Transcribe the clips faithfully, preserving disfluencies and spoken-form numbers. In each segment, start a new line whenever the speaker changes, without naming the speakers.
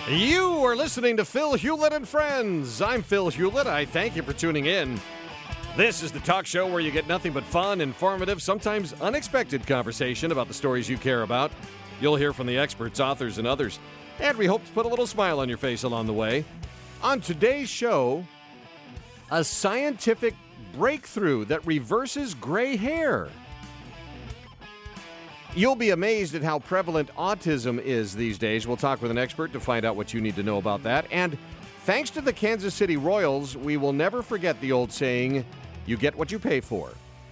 You are listening to Phil Hewlett and Friends. I'm Phil Hewlett. I thank you for tuning in. This is the talk show where you get nothing but fun, informative, sometimes unexpected conversation about the stories you care about. You'll hear from the experts, authors, and others. And we hope to put a little smile on your face along the way. On today's show, a scientific breakthrough that reverses gray hair. You'll be amazed at how prevalent autism is these days. We'll talk with an expert to find out what you need to know about that. And thanks to the Kansas City Royals, we will never forget the old saying, you get what you pay for.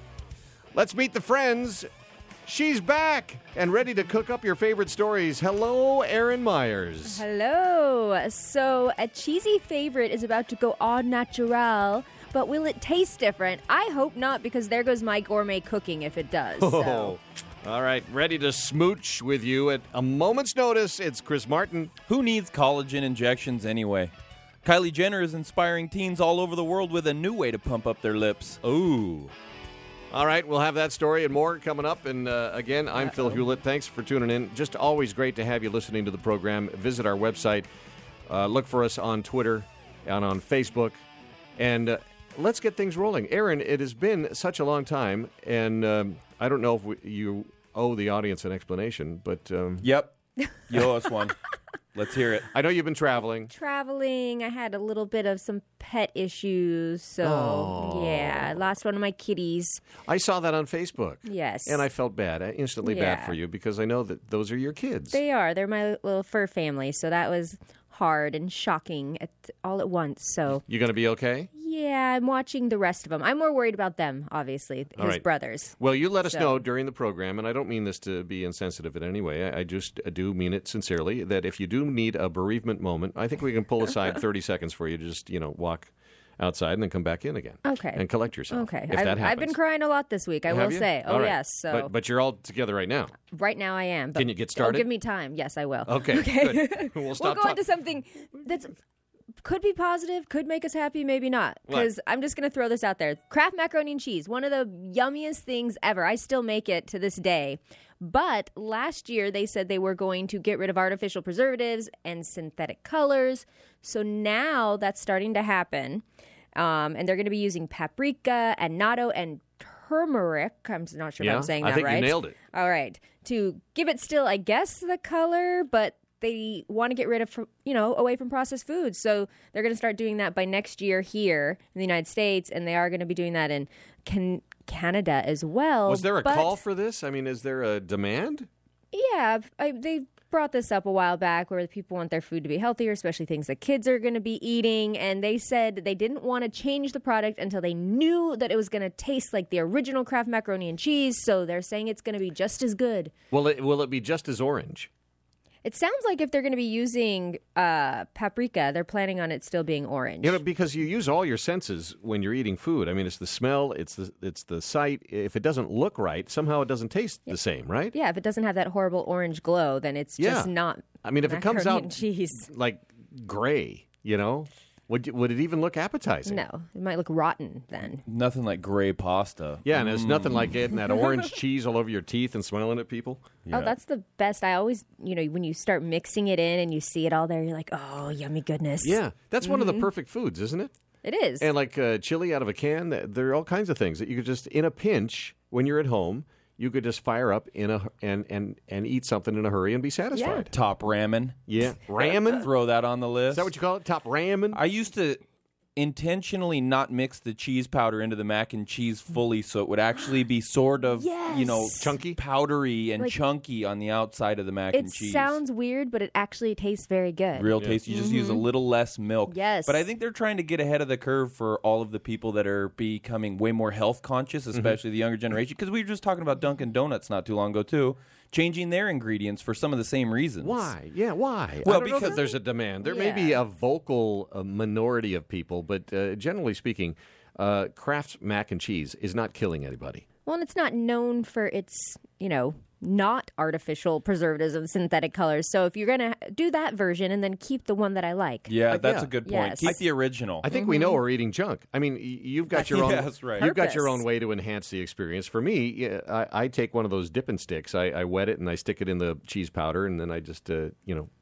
Let's meet the friends. She's back and ready to cook up your favorite stories. Hello, Erin Myers.
Hello. So a cheesy favorite is about to go au naturel, but will it taste different? I hope not, because there goes my gourmet cooking if it does.
Oh.
So.
All right, ready to smooch with you at a moment's notice. It's Chris Martin.
Who needs collagen injections anyway? Kylie Jenner is inspiring teens all over the world with a new way to pump up their lips.
Ooh. All right, we'll have that story and more coming up. And uh, again, I'm Uh-oh. Phil Hewlett. Thanks for tuning in. Just always great to have you listening to the program. Visit our website. Uh, look for us on Twitter and on Facebook. And uh, let's get things rolling. Erin, it has been such a long time, and um, I don't know if we, you owe the audience an explanation, but... Um,
yep. You owe us one. Let's hear it.
I know you've been traveling.
Traveling. I had a little bit of some pet issues, so
oh.
yeah, I lost one of my kitties.
I saw that on Facebook.
Yes.
And I felt bad, instantly
yeah.
bad for you, because I know that those are your kids.
They are. They're my little fur family, so that was hard and shocking at, all at once. So
you going to be okay?
Yeah, I'm watching the rest of them. I'm more worried about them, obviously, his
right.
brothers.
Well, you let us
so.
know during the program, and I don't mean this to be insensitive in any way. I, I just do mean it sincerely, that if you do need a bereavement moment, I think we can pull aside thirty seconds for you to just, you know, walk outside and then come back in again.
Okay.
And collect yourself.
Okay.
If
I've,
that happens.
I've been crying a lot this week, I
Have
will
you?
say. Oh,
all right.
yes. So.
But, but you're all together right now.
Right now I am. But
Can you get started?
Oh, give me time. Yes, I will.
Okay.
Okay.
Good. We'll
We'll
stop
go
talk-
into something that's could be positive, could make us happy, maybe not. Because I'm just going to throw this out there. Kraft macaroni and cheese, one of the yummiest things ever. I still make it to this day. But last year they said they were going to get rid of artificial preservatives and synthetic colors. So now that's starting to happen. Um, and they're going to be using paprika and natto and turmeric. I'm not sure
yeah,
if I'm saying
I
that
think
right.
you nailed it.
All right. To give it still, I guess, the color, but they want to get rid of, you know, away from processed foods. So they're going to start doing that by next year here in the United States, and they are going to be doing that in can- Canada as well.
Was there a
but,
call for this? I mean, is there a demand?
Yeah, I, they brought this up a while back where people want their food to be healthier, especially things that kids are going to be eating. And they said they didn't want to change the product until they knew that it was going to taste like the original Kraft macaroni and cheese. So they're saying it's going to be just as good.
Will it, will it be just as orange?
It sounds like if they're going to be using uh, paprika, they're planning on it still being orange.
You know, because you use all your senses when you're eating food. I mean, it's the smell, it's the it's the sight. If it doesn't look right, somehow it doesn't taste yeah. the same, right?
Yeah, if it doesn't have that horrible orange glow, then it's
yeah.
just not.
I mean, if it comes out
cheese.
like gray, you know, would would it even look appetizing?
No, it might look rotten then.
Nothing like gray pasta.
Yeah, and there's mm. nothing like getting that orange cheese all over your teeth and smiling at people.
Yeah.
Oh, that's the best. I always, you know, when you start mixing it in and you see it all there, you're like, oh, yummy goodness.
Yeah, that's mm-hmm. one of the perfect foods, isn't it?
It is.
And like uh, chili out of a can, there are all kinds of things that you could just, in a pinch, when you're at home, you could just fire up in a and and and eat something in a hurry and be satisfied.
Yeah.
Top ramen.
Yeah, ramen.
Throw that on the list.
Is that what you call it? Top ramen.
I used to intentionally not mix the cheese powder into the mac and cheese fully, so it would actually be sort of,
yes.
you know,
chunky,
powdery, and
like,
chunky on the outside of the mac
it
and cheese.
It sounds weird, but it actually tastes very good.
Real
yeah.
tasty. You just
mm-hmm.
use a little less milk.
Yes.
But I think they're trying to get ahead of the curve for all of the people that are becoming way more health conscious, especially mm-hmm. the younger generation. Because we were just talking about Dunkin' Donuts not too long ago, too. Changing their ingredients for some of the same reasons.
Why? Yeah, why?
Well,
I don't
because
know if there's a demand. There
yeah.
may be a vocal uh, minority of people, but uh, generally speaking, uh, Kraft mac and cheese is not killing anybody.
Well, and it's not known for its, you know, not artificial preservatives and synthetic colors. So if you're going to do that version and then keep the one that I like.
Yeah,
Uh,
that's
yeah.
a good point.
Yes.
Keep the original.
I think we know we're eating junk. I mean, y- you've got your own.
Yes, right.
You've got your
Purpose.
own way to enhance the experience. For me, yeah, I, I take one of those dipping sticks. I, I wet it and I stick it in the cheese powder, and then I just, uh, you know,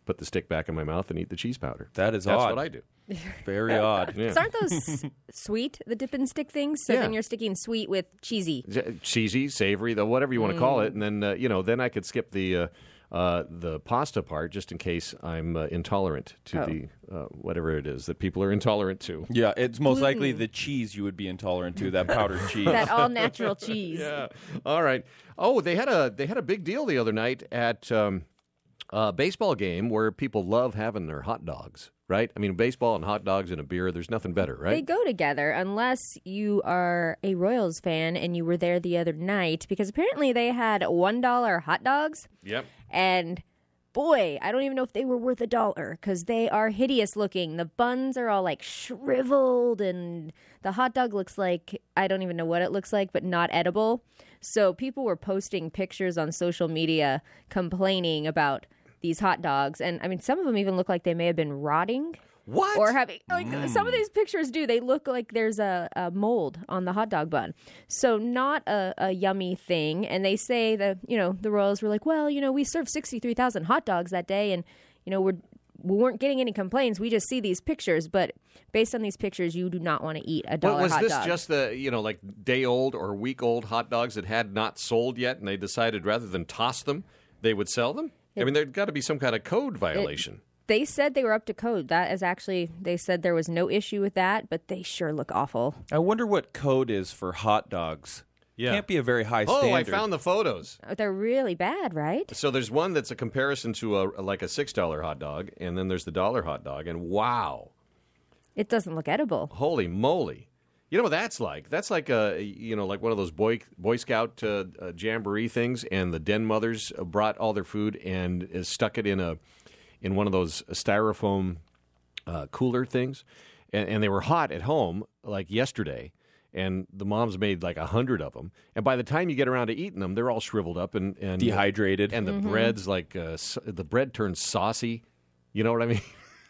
put the stick back in my mouth and eat the cheese powder.
That is
That's
odd.
what I do.
Very odd.
Yeah.
'Cause aren't those sweet, the dip and stick things? So
Yeah.
then you're sticking sweet with cheesy.
Cheesy, savory, the whatever you want to call
Mm.
it, and then uh, you know, then I could skip the uh, uh, the pasta part just in case I'm uh, intolerant to
Oh.
the uh, whatever it is that people are intolerant to.
Yeah, it's most likely
Gluten.
the cheese you would be intolerant to, that powdered cheese.
That all natural cheese.
Yeah. All right. Oh, they had a they had a big deal the other night at um, a baseball game where people love having their hot dogs. Right? I mean, baseball and hot dogs and a beer, there's nothing better, right?
They go together unless you are a Royals fan and you were there the other night because apparently they had one dollar hot dogs.
Yep.
And boy, I don't even know if they were worth a dollar because they are hideous looking. The buns are all like shriveled and the hot dog looks like, I don't even know what it looks like, but not edible. So people were posting pictures on social media complaining about these hot dogs. And I mean, some of them even look like they may have been rotting.
What?
Or having, like, some of these pictures do. They look like there's a, a mold on the hot dog bun. So, not a, a yummy thing. And they say that, you know, the Royals were like, well, you know, we served sixty-three thousand hot dogs that day. And, you know, we're, we weren't getting any complaints. We just see these pictures. But based on these pictures, you do not want to eat a dollar
Well, was
hot
this
dog.
just the, you know, like day old or week old hot dogs that had not sold yet and they decided rather than toss them, they would sell them? I mean, there's got to be some kind of code violation.
They said they were up to code. That is actually, they said there was no issue with that, but they sure look awful.
I wonder what code is for hot dogs.
Yeah.
Can't be a very high
Oh,
standard.
I found the photos.
They're really bad, right?
So there's one that's a comparison to a like a six dollar hot dog, and then there's the dollar hot dog, and wow,
It doesn't look edible.
holy moly! You know what that's like? That's like a you know like one of those boy Boy Scout uh, uh, jamboree things, and the den mothers brought all their food and uh, stuck it in a in one of those styrofoam uh, cooler things, and, and they were hot at home like yesterday. And the moms made like a hundred of them, and by the time you get around to eating them, they're all shriveled up and, and
Dehydrated.
and the
Mm-hmm.
bread's like uh, s- the bread turns saucy. You know what I mean?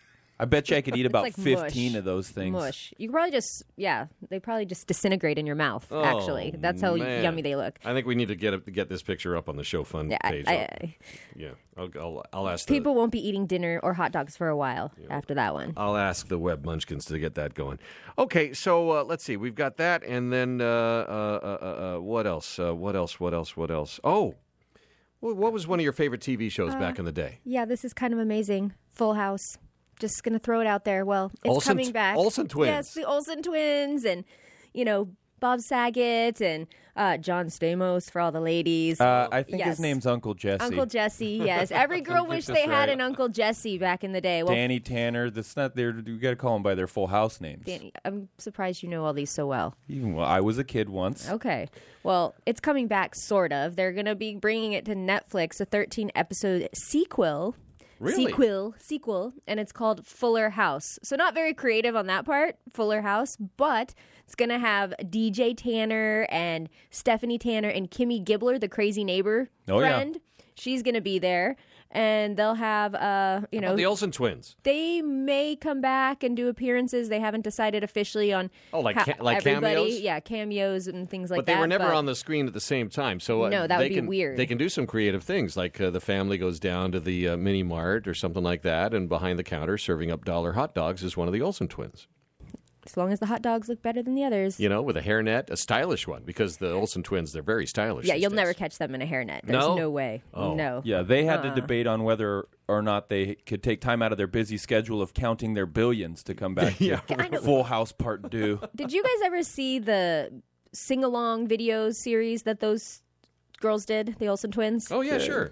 I bet you I could eat about
like
fifteen
mush.
of those things.
Mush. You probably just, yeah, they probably just disintegrate in your mouth,
Oh,
actually. That's how
man.
yummy they look.
I think we need to get it, get this picture up on the show fun
Yeah, I,
page.
I,
I'll-
I-
yeah, I'll, I'll, I'll ask
people
the,
won't be eating dinner or hot dogs for a while after that one.
I'll ask the Web Munchkins to get that going. Okay, so uh, let's see. We've got that, and then uh, uh, uh, uh, what else? Uh, what else? What else? What else? Oh, wh- what was one of your favorite T V shows back in the day?
Yeah, this is kind of amazing. Full House. Just going to throw it out there. Well, it's
Olsen-
coming back.
Olsen twins.
Yes, the Olsen twins and, you know, Bob Saget and uh, John Stamos for all the ladies.
Uh, I think
Yes.
his name's Uncle Jesse.
Uncle Jesse, yes. Every girl wished
this
they had
right.
an Uncle Jesse back in the day. Well,
Danny Tanner. That's not their. You got to call them by their full house names.
Danny, I'm surprised you know all these so well.
Even well, I was a kid once.
Okay. Well, it's coming back, sort of. They're going to be bringing it to Netflix, a thirteen episode sequel.
Really?
Sequel, sequel, and it's called Fuller House. So not very creative on that part, Fuller House, but it's going to have D J Tanner and Stephanie Tanner and Kimmy Gibbler, the crazy neighbor
Oh, yeah.
friend. She's going to be there, and they'll have, uh, you
Oh,
know,
the Olsen twins.
they may come back and do appearances. They haven't decided officially on
Oh, like
ha-
ca- like
everybody.
cameos?
Yeah, cameos and things like
But
that.
they were never
but-
on the screen at the same time, so uh,
No, that
they
would be
can,
weird.
They can do some creative things, like uh, the family goes down to the uh, mini mart or something like that, and behind the counter serving up dollar hot dogs is one of the Olsen twins.
As long as the hot dogs look better than the others.
You know, with a hairnet, a stylish one, because the Olsen twins, they're very stylish.
Yeah,
these
you'll
days.
never catch them in a hairnet. There's
No?
no, way.
Oh.
No.
Yeah, they had
Uh.
to debate on whether or not they could take time out of their busy schedule of counting their billions to come back to Full House Part Two.
Did you guys ever see the sing along videos series that those girls did, the Olsen twins?
Oh, yeah, sure.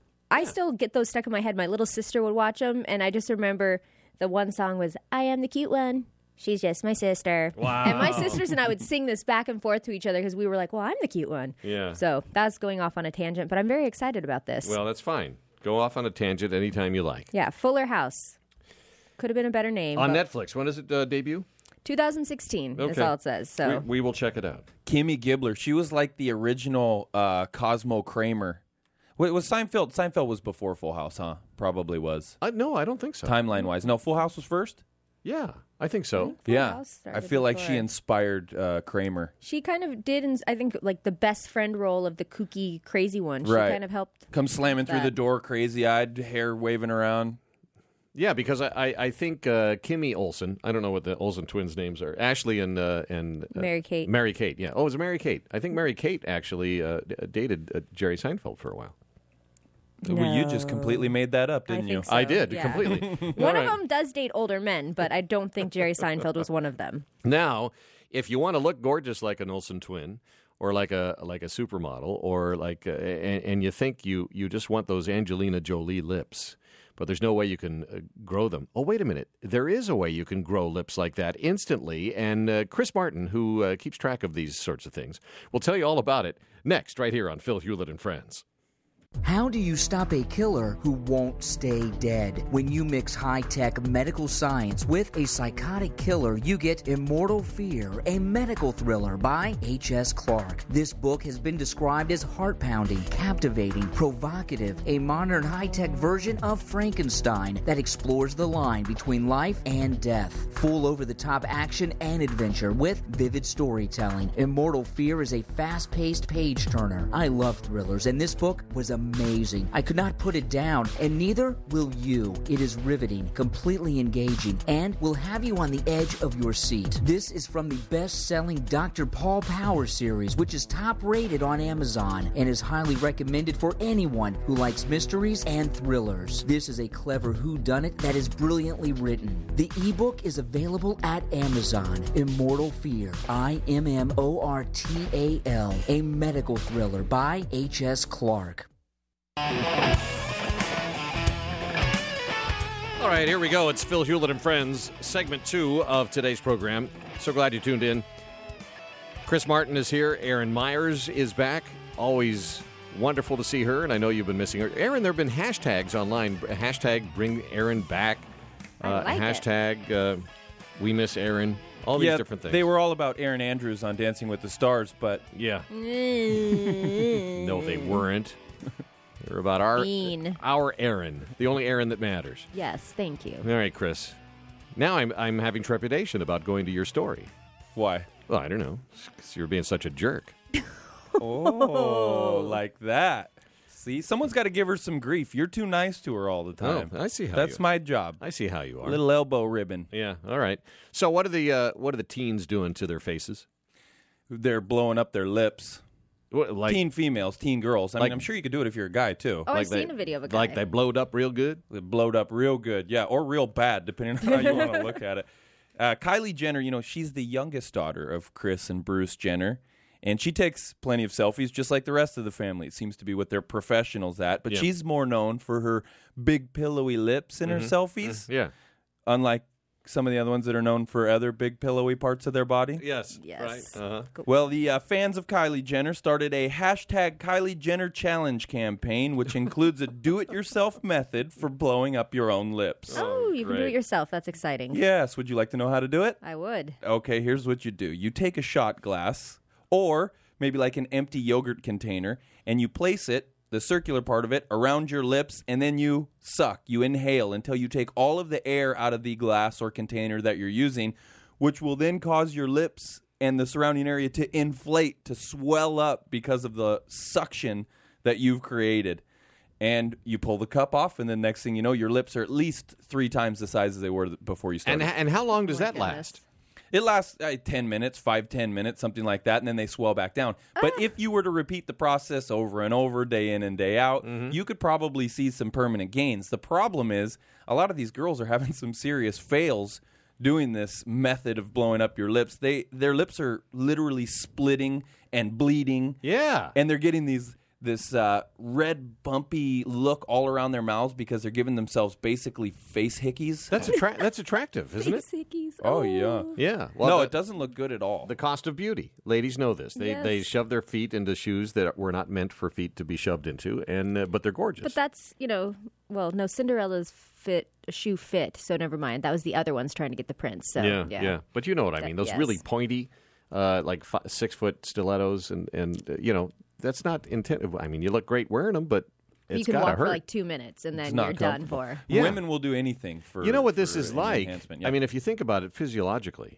I still get those stuck in my head. My little sister would watch them, and I just remember the one song was, I am the cute one. She's just my sister.
Wow.
And my sisters and I would sing this back and forth to each other because we were like, well, I'm the cute one.
Yeah.
So that's going off on a tangent, but I'm very excited about this.
Well, that's fine. Go off on a tangent anytime you like.
Yeah, Fuller House. Could have been a better name.
On
but
Netflix. When does it uh, debut?
twenty sixteen is
Okay.
all it says. So
We, we will check it out.
Kimmy Gibbler, she was like the original uh, Cosmo Kramer. Wait, was Seinfeld? Seinfeld was before Full House, huh? Probably was.
Uh, no, I don't think so.
Timeline wise, no. Full House was first.
Yeah, I think so.
Full
yeah,
House
I
started
feel like she
before.
inspired uh, Kramer.
she kind of did, in, I think, like the best friend role of the kooky, crazy one. She
Right.
kind of helped.
Come slamming through
That.
the door, crazy eyed, hair waving around.
Yeah, because I, I, I think uh, Kimmy Olsen, I don't know what the Olsen twins' names are, Ashley and uh, and uh,
Mary-Kate.
Mary-Kate, yeah. Oh, it was Mary-Kate. I think Mary-Kate actually uh, d- dated uh, Jerry Seinfeld for a while.
Well, you just completely made that up, didn't
I
you?
think so.
I did,
Yeah.
completely.
One
All
of
right.
them does date older men, but I don't think Jerry Seinfeld was one of them.
Now, if you want to look gorgeous like an Olsen twin, or like a like a supermodel, or like, uh, and, and you think you you just want those Angelina Jolie lips, but there's no way you can uh, grow them. Oh, wait a minute. There is a way you can grow lips like that instantly, and uh, Chris Martin, who uh, keeps track of these sorts of things, will tell you all about it next, right here on Phil Hewlett and Friends.
How do you stop a killer who won't stay dead? When you mix high-tech medical science with a psychotic killer, you get Immortal Fear, a medical thriller by H S Clarke. This book has been described as heart-pounding, captivating, provocative, a modern high-tech version of Frankenstein that explores the line between life and death. Full over-the-top action and adventure with vivid storytelling. Immortal Fear is a fast-paced page-turner. I love thrillers, and this book was a amazing. I could not put it down, and neither will you. It is riveting, completely engaging, and will have you on the edge of your seat. This is from the best-selling Doctor Paul Power series, which is top-rated on Amazon and is highly recommended for anyone who likes mysteries and thrillers. This is a clever whodunit that is brilliantly written. The ebook is available at Amazon. Immortal Fear, I M M O R T A L, a medical thriller by H S Clarke.
All right, here we go. It's Phil Hewlett and Friends, segment two of today's program. So glad you tuned in. Chris Martin is here. Erin Myers is back. Always wonderful to see her, and I know you've been missing her. Erin, there have been hashtags online. Hashtag bring Erin back.
I like it.
hashtag uh, we miss Erin. All these
yeah,
different things.
They were all about Erin Andrews on Dancing with the Stars, but
Yeah. No, they weren't. They were about our
Bean.
our Erin, the only Erin that matters.
Yes, thank you.
All right, Chris. Now I'm I'm having trepidation about going to your story.
why?
Well, I don't know, because you're being such a jerk.
Oh, like that. See, someone's got to give her some grief. You're too nice to her all the time.
Oh, I see how
That's
you-
my job.
I see how you are.
Little elbow ribbon.
Yeah. All right. So what are the uh, what are the teens doing to their faces?
They're blowing up their lips.
What, like
teen females, teen girls. I
like-
mean, I'm sure you could do it if you're a guy, too.
Oh,
like
I've
they-
seen a video of a guy.
like they blowed up real good.
They blowed up real good. Yeah, or real bad, depending on how you want to look at it. Uh, Kylie Jenner, you know, she's the youngest daughter of Kris and Bruce Jenner. And she takes plenty of selfies, just like the rest of the family. It seems to be what they're professionals at. But
Yeah.
she's more known for her big, pillowy lips in her selfies,
Yeah.
unlike some of the other ones that are known for other big, pillowy parts of their body.
Yes.
Yes.
Right. Uh-huh.
Well, the uh, fans of Kylie Jenner started a hashtag Kylie Jenner Challenge campaign, which includes a do-it-yourself method for blowing up your own lips.
Oh, you can do
great.
it yourself. That's exciting.
Yes. Would you like to know how to do it?
I would.
Okay, here's what you do. You take a shot glass, or maybe like an empty yogurt container, and you place it, the circular part of it, around your lips, and then you suck. You inhale until you take all of the air out of the glass or container that you're using, which will then cause your lips and the surrounding area to inflate, to swell up because of the suction that you've created. And you pull the cup off, and then next thing you know, your lips are at least three times the size as they were before you started.
And and how long does
Oh my
that
goodness.
last?
It lasts uh, ten minutes, five, ten minutes, something like that, and then they swell back down. But if you were to repeat the process over and over, day in and day out, you could probably see some permanent gains. The problem is a lot of these girls are having some serious fails doing this method of blowing up your lips. They Their lips are literally splitting and bleeding,
Yeah.
and they're getting these this uh, red, bumpy look all around their mouths because they're giving themselves basically face hickeys.
That's attra- that's attractive, isn't it?
Sickies.
Oh, yeah.
Yeah. Well,
no,
the,
it doesn't look good at all.
The cost of beauty. Ladies know this. They
Yes.
they shove their feet into shoes that were not meant for feet to be shoved into, and uh, but they're gorgeous.
But that's, you know, well, no, Cinderella's fit shoe fit, so never mind. That was the other ones trying to get the prince. So,
yeah,
yeah.
yeah, But you know what I
That-
mean. Those
yes.
really pointy, uh, like fi- six foot stilettos, and and uh, you know that's not intent. I mean, you look great wearing them, but it's
You can
gotta
walk
hurt.
for like two minutes and
It's
then
not
you're done
comfortable.
for.
Yeah.
Women will do anything for
You know what this
for
is
an
like?
enhancement.
I
Yeah.
mean, if you think about it physiologically,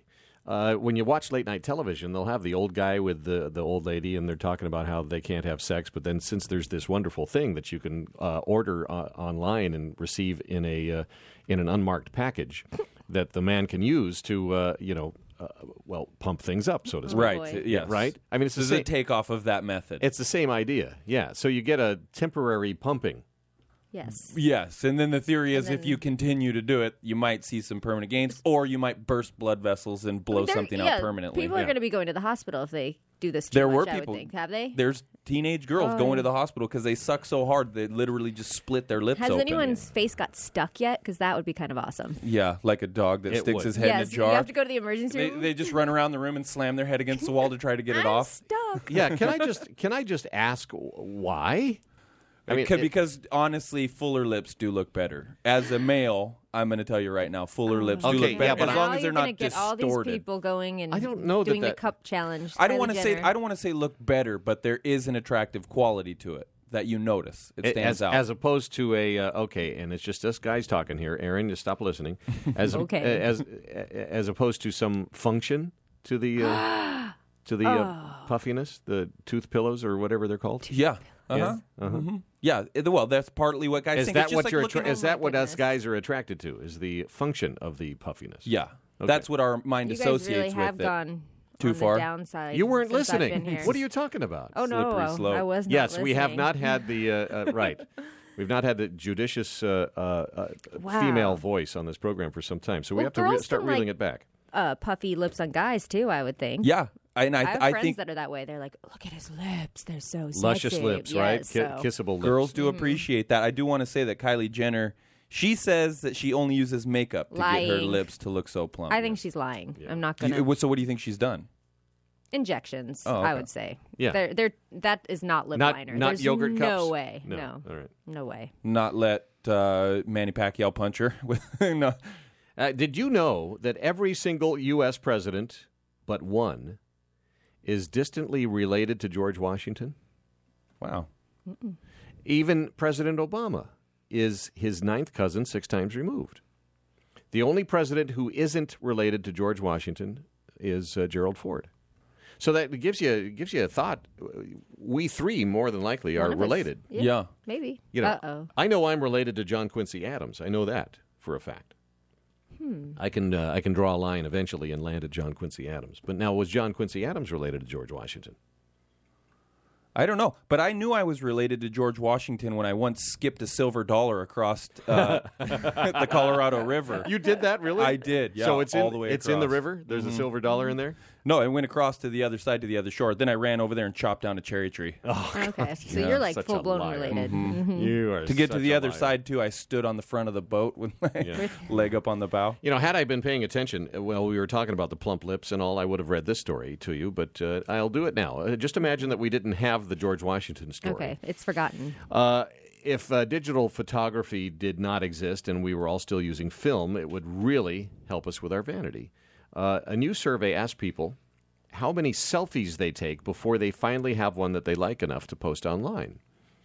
Uh, when you watch late night television, they'll have the old guy with the, the old lady, and they're talking about how they can't have sex. But then, since there's this wonderful thing that you can uh, order uh, online and receive in a uh, in an unmarked package, that the man can use to uh, you know uh, well pump things up, so to speak.
Right.
boy.
Yes.
Right. I mean, it's the
This is a
same.
takeoff of that method.
It's the same idea. Yeah. So you get a temporary pumping.
Yes.
Yes, and then the theory is
And
if
then-
you continue to do it, you might see some permanent gains, or you might burst blood vessels and blow
There-
something
yeah,
out permanently.
People are
Yeah.
going to be going to the hospital if they do this too
There
much,
were
I
people.
would think. Have they?
There's teenage girls
Oh.
going to the hospital because they suck so hard they literally just split their lips
Has
open.
anyone's face got stuck yet? Because that would be kind of awesome.
Yeah, like a dog that
It
sticks
would.
his head
yes,
in a jar.
you have to go to the emergency
they,
room.
they just run around the room and slam their head against the wall to try to get it
I'm
off.
stuck.
Yeah. Can I just can I just ask why? I mean,
Beca-
it-
because honestly, fuller lips do look better. As a male, I'm going to tell you right now, fuller lips do
Okay,
look
yeah,
better
but
as
I-
long
Now
as
you're
they're
gonna
not
get all these
distorted.
people going and
I don't know that
doing
that-
the cup challenge.
I don't
want to
say I don't want to say look better, but there is an attractive quality to it that you notice. It stands
as,
out.
as opposed to a uh, okay, and it's just us guys talking here. Aaron, just stop listening. As
Okay.
as as opposed to some function to the uh, to the uh, puffiness, the tooth pillows or whatever they're called.
yeah. Uh-huh.
Yeah. Uh-huh.
Mhm. Yeah. it- well, that's partly what guys
Is
think.
that
It's just
what
like
you're?
looking
Attra- is
at-
that what us
goodness.
guys are attracted to? Is the function of the puffiness?
Yeah.
Okay.
That's what our mind
You guys
associates
really
with
have
it.
gone
Too
on
far?
the downside.
You weren't
since I've been
listening.
here.
What are you talking about?
Oh no,
Slippery
oh,
slope.
I was not
Yes, we have
listening.
not had the uh, uh, right. We've not had the judicious uh, uh, uh,
Wow.
female voice on this program for some time, so we
Well,
have to re-
girls
start
can,
reeling
like-
it back.
uh, puffy lips on guys too. I would think.
Yeah. I, and I,
I have
I
friends
think
that are that way. They're like, look at his lips; they're so
Luscious
sexy."
lips,
Yes,
right? Ki-
so-
kissable lips.
girls do
Mm-hmm.
appreciate that. I do want to say that Kylie Jenner, she says that she only uses makeup to get her
Lying.
lips to look so plump.
I think she's lying. I'm not
Do you-
gonna
so what do you think she's done?
injections.
Oh,
I
okay.
would say.
Yeah.
They're, they're, that is not lip
Not
liner.
not
There's
yogurt
no
cups.
way.
No.
No.
All right.
No way.
Not let uh, Manny Pacquiao punch her with no.
Uh, did you know that every single U S president but one is distantly related to George Washington?
Wow.
Even President Obama is his ninth cousin, six times removed. The only president who isn't related to George Washington is uh, Gerald Ford. So that gives you gives you a thought. We three, more than likely,
One
are
of us-
related.
Yeah.
Yeah.
Maybe.
You know,
Uh-oh.
I know I'm related to John Quincy Adams. I know that for a fact.
Hmm.
I can uh, I can draw a line eventually and land at John Quincy Adams. But now, was John Quincy Adams related to George Washington?
I don't know, but I knew I was related to George Washington when I once skipped a silver dollar across uh, the Colorado River.
You did that, really?
I did, yeah,
So it's
all
in
the way
it's in the
across.
river. There's a silver dollar in there.
No, I went across to the other side to the other shore. Then I ran over there and chopped down a cherry tree.
Okay. So
Yeah,
you're like
such a
full blown
liar.
related.
You are
To get to
such
the
a
other
liar.
side too, I stood on the front of the boat with my
Yeah.
leg up on the bow.
You know, had I been paying attention, uh, well, we were talking about the plump lips and all, I would have read this story to you, but uh, I'll do it now. Uh, just imagine that we didn't have the George Washington story.
Okay. It's forgotten.
Uh, if uh, digital photography did not exist and we were all still using film, it would really help us with our vanity. Uh, a new survey asked people how many selfies they take before they finally have one that they like enough to post online.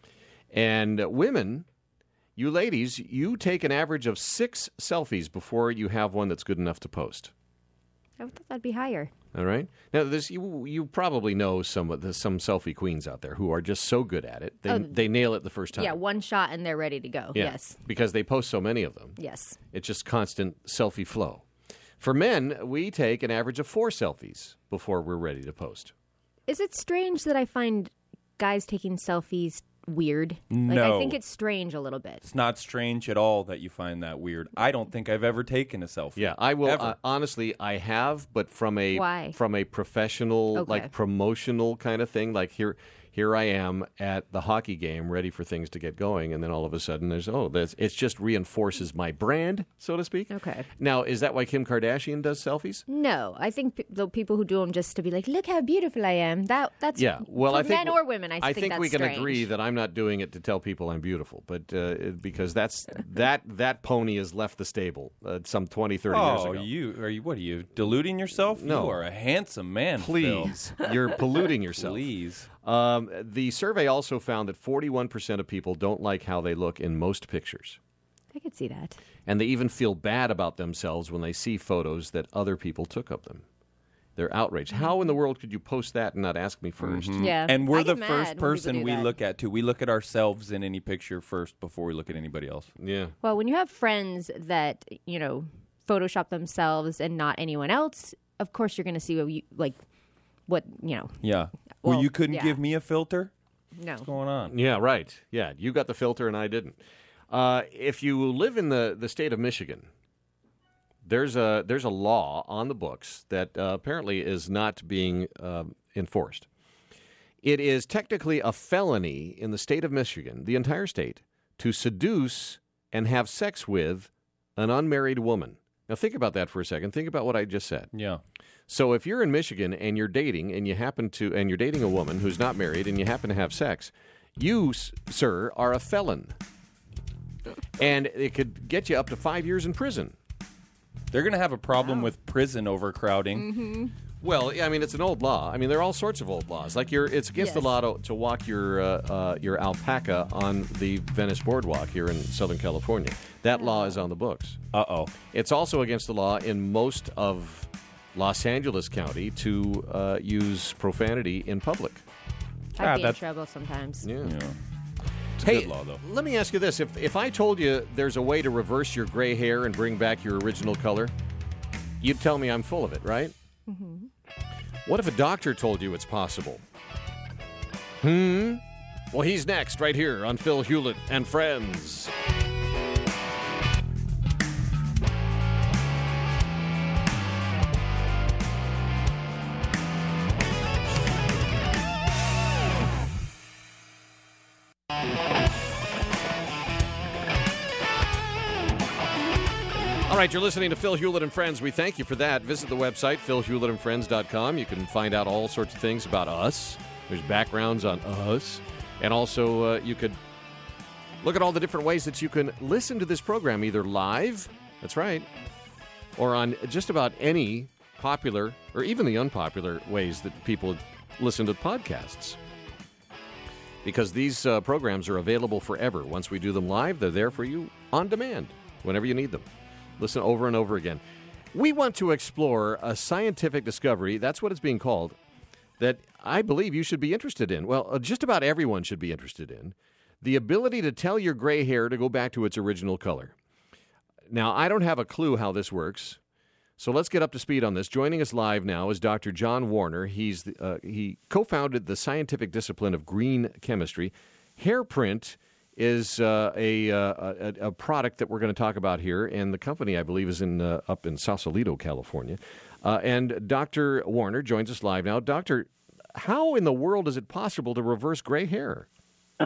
And uh, women, you ladies, you take an average of six selfies before you have one that's good enough to post.
I thought that'd be higher.
All right. Now, this you you probably know some of the, some selfie queens out there who are just so good at it. They
Oh,
they nail it the first time.
Yeah, one shot and they're ready to go.
Yeah,
Yes.
because they post so many of them.
Yes.
It's just constant selfie flow. For men, we take an average of four selfies before we're ready to post.
Is it strange that I find guys taking selfies weird? Like
No.
I think it's strange a little bit.
It's not strange at all that you find that weird. I don't think I've ever taken a selfie.
Yeah, I will.
Ever.
Uh, honestly, I have, but from a
Why?
from a professional,
Okay.
like promotional kind of thing. Like here, here I am at the hockey game, ready for things to get going, and then all of a sudden, there's oh, that's it. Just reinforces my brand, so to speak.
Okay.
Now, is that why Kim Kardashian does selfies?
No, I think p- the people who do them just to be like, look how beautiful I am. That that's
Yeah, well,
for
I think
men or women. I,
I
think, that's
we can
strange.
agree that I'm not doing it to tell people I'm beautiful, but uh, because that's that that pony has left the stable uh, some twenty, thirty years
Oh,
ago.
you are you? What are you deluding yourself?
No.
You are a handsome man. Phil.
Please, you're polluting yourself.
Please.
Um, the survey also found that forty-one percent of people don't like how they look in most pictures.
I could see that.
And they even feel bad about themselves when they see photos that other people took of them. They're outraged. How in the world could you post that and not ask me first?
Mhm.
Yeah.
And we're
I
the
get mad
first
when people
person
do
we
that.
look at, too. We look at ourselves in any picture first before we look at anybody else.
Yeah.
Well, when you have friends that, you know, Photoshop themselves and not anyone else, of course you're going to see what you, like, what, you know,
Yeah.
Well,
well, you couldn't
yeah.
give me a filter?
no.
What's going on?
Yeah, right. Yeah, you got the filter and I didn't. Uh, if you live in the, the state of Michigan, there's a there's a law on the books that uh, apparently is not being um, enforced. It is technically a felony in the state of Michigan, the entire state, to seduce and have sex with an unmarried woman. Now think about that for a second. Think about what I just said.
Yeah.
So if you're in Michigan and you're dating and you happen to and you're dating a woman who's not married and you happen to have sex, you, s- sir, are a felon. And it could get you up to five years in prison.
They're going to have a problem with prison overcrowding.
Mm-hmm.
Well, yeah, I mean, it's an old law. I mean, there are all sorts of old laws. Like, you're, it's against the
Yes.
law to, to walk your uh, uh, your alpaca on the Venice Boardwalk here in Southern California. That law is on the books.
Uh-oh.
It's also against the law in most of Los Angeles County to uh, use profanity in public.
I'd
Ah,
be in
that-
trouble sometimes.
Yeah.
Yeah. It's a
Hey,
good law, though.
let me ask you this. If, if I told you there's a way to reverse your gray hair and bring back your original color, you'd tell me I'm full of it, right?
Mm-hmm.
What if a doctor told you it's possible? Hmm? Well, he's next right here on Phil Hewlett and Friends. All right, you're listening to Phil Hewlett and Friends. We thank you for that. Visit the website, phil hewlett and friends dot com. You can find out all sorts of things about us. There's backgrounds on us. And also, uh, you could look at all the different ways that you can listen to this program, either live, that's right, or on just about any popular or even the unpopular ways that people listen to podcasts. Because these uh, programs are available forever. Once we do them live, they're there for you on demand whenever you need them. Listen over and over again. We want to explore a scientific discovery, that's what it's being called, that I believe you should be interested in. Well, uh, just about everyone should be interested in. The ability to tell your gray hair to go back to its original color. Now, I don't have a clue how this works, so let's get up to speed on this. Joining us live now is Doctor John Warner. He's the, uh, he co-founded the scientific discipline of green chemistry. Hairprint is uh, a, uh, a a product that we're going to talk about here, and the company, I believe, is in uh, up in Sausalito, California. Uh, and Doctor Warner joins us live now. Doctor, how in the world is it possible to reverse gray hair?
uh,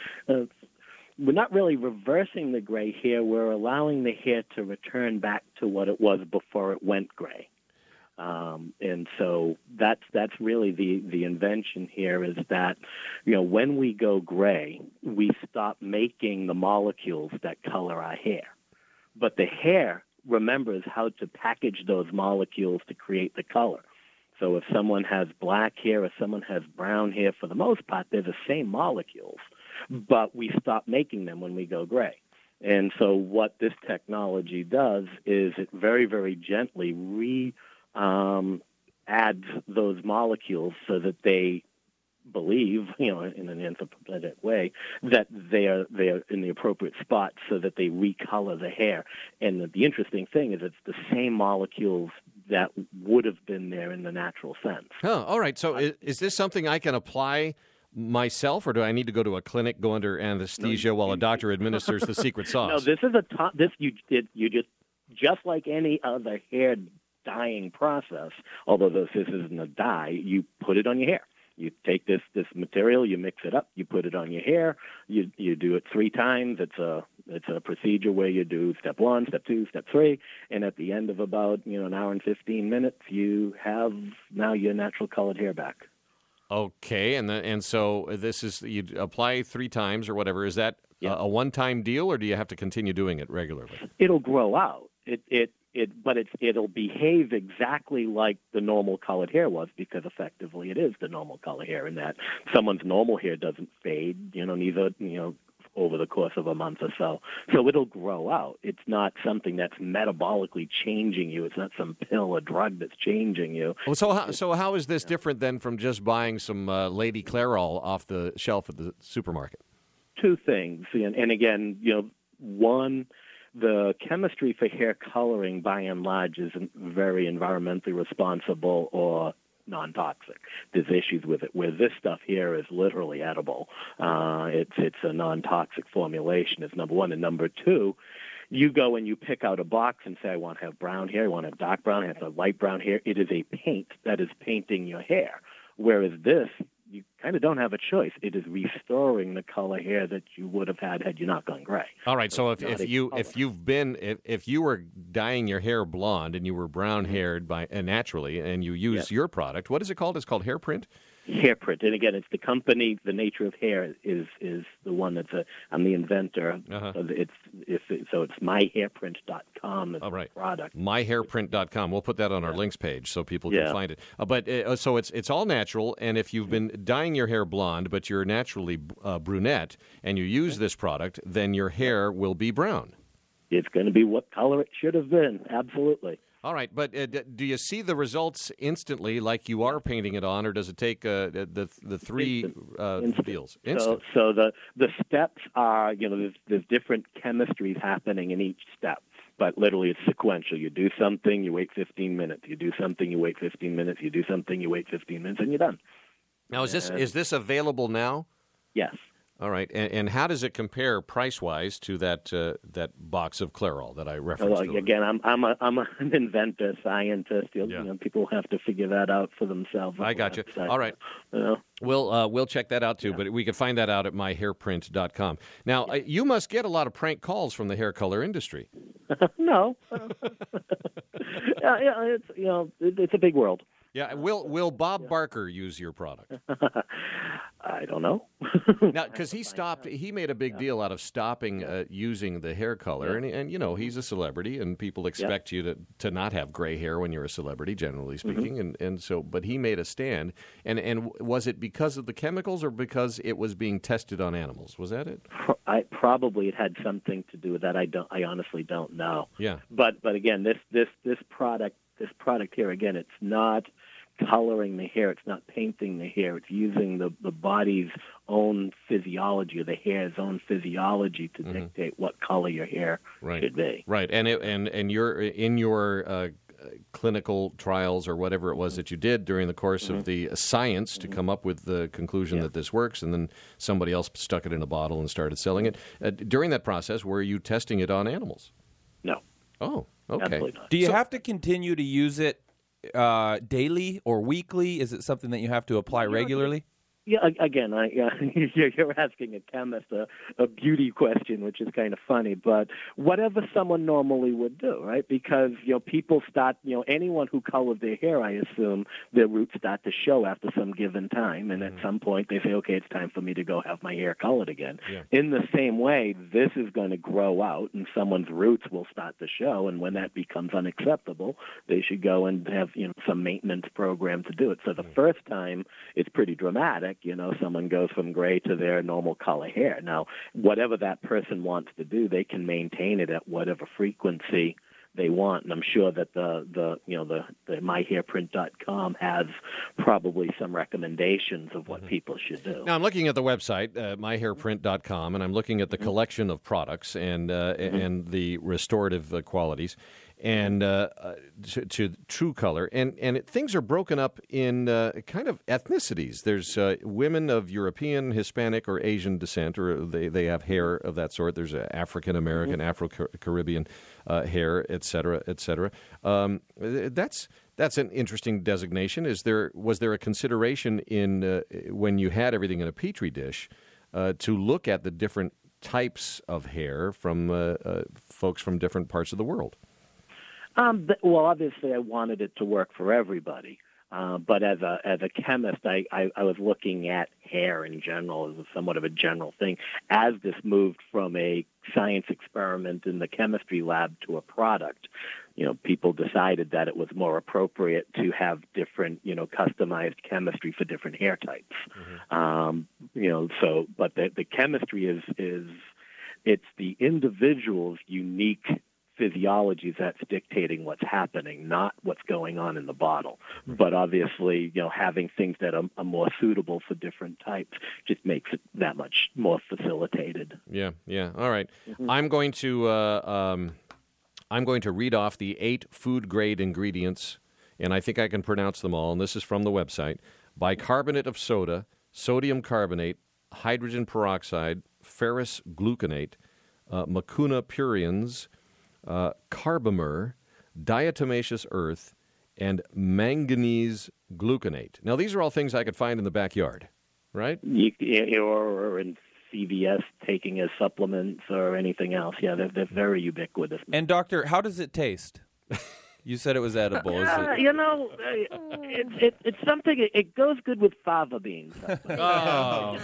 we're not really reversing the gray hair. We're allowing the hair to return back to what it was before it went gray. Um, and so that's that's really the, the invention here is that, you know, when we go gray, we stop making the molecules that color our hair. But the hair remembers how to package those molecules to create the color. So if someone has black hair or someone has brown hair, for the most part, they're the same molecules, but we stop making them when we go gray. And so what this technology does is it very, very gently re um, adds those molecules so that they believe, you know, in an anthropometric way, that they are they are in the appropriate spot so that they recolor the hair. And the, the interesting thing is it's the same molecules that would have been there in the natural sense.
Oh, all right. So is, is this something I can apply myself, or do I need to go to a clinic, go under anesthesia no, while a doctor administers the secret sauce?
No, this is a to- this you did you just just like any other hair dyeing process. Although this isn't a dye, you put it on your hair. You take this, this material, you mix it up, you put it on your hair. You you do it three times. It's a it's a procedure where you do step one, step two, step three, and at the end of about you know an hour and fifteen minutes, you have now your natural colored hair back.
Okay, and the, and so this is you apply three times or whatever. Is that
Yeah.
a, a one-time deal, or do you have to continue doing it regularly?
It'll grow out. It it. It, but it's, it'll behave exactly like the normal colored hair was because effectively it is the normal color hair in that someone's normal hair doesn't fade. You know, neither, you know, over the course of a month or so. So it'll grow out. It's not something that's metabolically changing you. It's not some pill or drug that's changing you.
Well, so how, so how is this different then from just buying some uh, Lady Clairol off the shelf at the supermarket?
Two things. And, and again, you know, one, the chemistry for hair coloring, by and large, isn't very environmentally responsible or non-toxic. There's issues with it, where this stuff here is literally edible. Uh, it's it's a non-toxic formulation, is number one. And number two, you go and you pick out a box and say, I want to have brown hair, I want to have dark brown hair, I want to have light brown hair. It is a paint that is painting your hair. Whereas this, you kind of don't have a choice. It is restoring the color hair that you would have had had you not gone gray.
All right. So, so if, if you
color.
if you've been if, if you were dyeing your hair blonde and you were brown haired by uh, naturally and you use
yes.
your product, what is it called? It's called Hairprint.
Hairprint, and again, it's the company. The Nature of Hair is is the one that's a. I'm the inventor.
Uh-huh.
So it's if it, so it's my hairprint dot com.
All right.
Product.
my hair print dot com. We'll put that on our
yeah.
links page so people
yeah.
can find it. Uh, but uh, so it's it's all natural, and if you've been dyeing your hair blonde, but you're naturally uh, brunette, and you use this product, then your hair will be brown.
It's going to be what color it should have been. Absolutely.
All right, but uh, d- do you see the results instantly, like you are painting it on, or does it take uh, the the three
Instant.
uh,
Instant.
deals?
So,
Instant.
so the the steps are, you know, there's, there's different chemistries happening in each step, but literally it's sequential. You do something, you wait fifteen minutes. You do something, you wait fifteen minutes. You do something, you wait fifteen minutes, and you're done.
Now, is this
And-
is this available now?
Yes.
All right, and, and how does it compare price-wise to that uh, that box of Clairol that I referenced?
Well,
earlier?
again, I'm I'm a I'm an inventor, scientist. You
Yeah.
know, people have to figure that out for themselves.
I got you. All right.
You know?
We'll uh, we'll check that out too,
Yeah.
but we can find that out at my hair print dot com. Now, uh, you must get a lot of prank calls from the hair color industry.
No. yeah, yeah, it's you know, it, it's a big world.
Yeah, will will Bob Barker use your product?
I don't know.
Now, because he stopped, he made a big deal out of stopping uh, using the hair color, and and you know he's a celebrity, and people expect you to, to not have gray hair when you're a celebrity, generally speaking, and, and so, but he made a stand, and and was it because of the chemicals or because it was being tested on animals? Was that it?
I probably it had something to do with that. I don't. I honestly don't know.
Yeah.
But but again, this this this product this product here again, it's not coloring the hair. It's not painting the hair. It's using the, the body's own physiology, or the hair's own physiology, to mm-hmm. dictate what color your hair
right.
should be.
Right, and it, and and you're in your uh, clinical trials or whatever it was that you did during the course mm-hmm. of the science to mm-hmm. come up with the conclusion yeah. that this works, and then somebody else stuck it in a bottle and started selling it. Uh, during that process, were you testing it on animals?
No.
Oh, okay.
Absolutely not.
Do you
So-
have to continue to use it uh, daily or weekly? Is it something that you have to apply regularly?
Yeah, again, I, uh, you're asking a chemist a, a beauty question, which is kind of funny, but whatever someone normally would do, right? Because, you know, people start, you know, anyone who colored their hair, I assume, their roots start to show after some given time, and mm-hmm. at some point they say, okay, it's time for me to go have my hair colored again. Yeah. In the same way, this is going to grow out, and someone's roots will start to show, and when that becomes unacceptable, they should go and have, you know, some maintenance program to do it. So the mm-hmm. first time, it's pretty dramatic. You know, someone goes from gray to their normal color hair. Now, whatever that person wants to do, they can maintain it at whatever frequency they want. And I'm sure that the, the you know, the, the my hair print dot com has probably some recommendations of what mm-hmm. people should do.
Now, I'm looking at the website, uh, my hair print dot com, and I'm looking at the mm-hmm. collection of products and uh, mm-hmm. and the restorative uh, qualities. And uh, uh, to, to True Color, and and it, things are broken up in uh, kind of ethnicities. There's uh, women of European, Hispanic, or Asian descent, or they, they have hair of that sort. There's uh, African American, mm-hmm. Afro Caribbean uh, hair, et cetera, et cetera. Um, that's that's an interesting designation. Is there was there a consideration in uh, when you had everything in a petri dish uh, to look at the different types of hair from uh, uh, folks from different parts of the world?
Um, but, well, obviously, I wanted it to work for everybody. Uh, but as a as a chemist, I, I, I was looking at hair in general as a somewhat of a general thing. As this moved from a science experiment in the chemistry lab to a product, you know, people decided that it was more appropriate to have different, you know, customized chemistry for different hair types. Mm-hmm. Um, you know, so but the, the chemistry is is it's the individual's unique physiology that's dictating what's happening, not what's going on in the bottle. But obviously, you know, having things that are, are more suitable for different types just makes it that much more facilitated.
Yeah, yeah. All right. Mm-hmm. I'm going to uh, um, I'm going to read off the eight food grade ingredients, and I think I can pronounce them all. And this is from the website: bicarbonate of soda, sodium carbonate, hydrogen peroxide, ferrous gluconate, uh, mucuna pruriens, Uh, carbomer, diatomaceous earth, and manganese gluconate. Now, these are all things I could find in the backyard, right?
You, or in C V S taking as supplements or anything else. Yeah, they're, they're very ubiquitous.
And, Doctor, how does it taste? You said it was edible. Is
uh,
it...
You know, it, it, it's something, it, it goes good with fava beans.
Oh.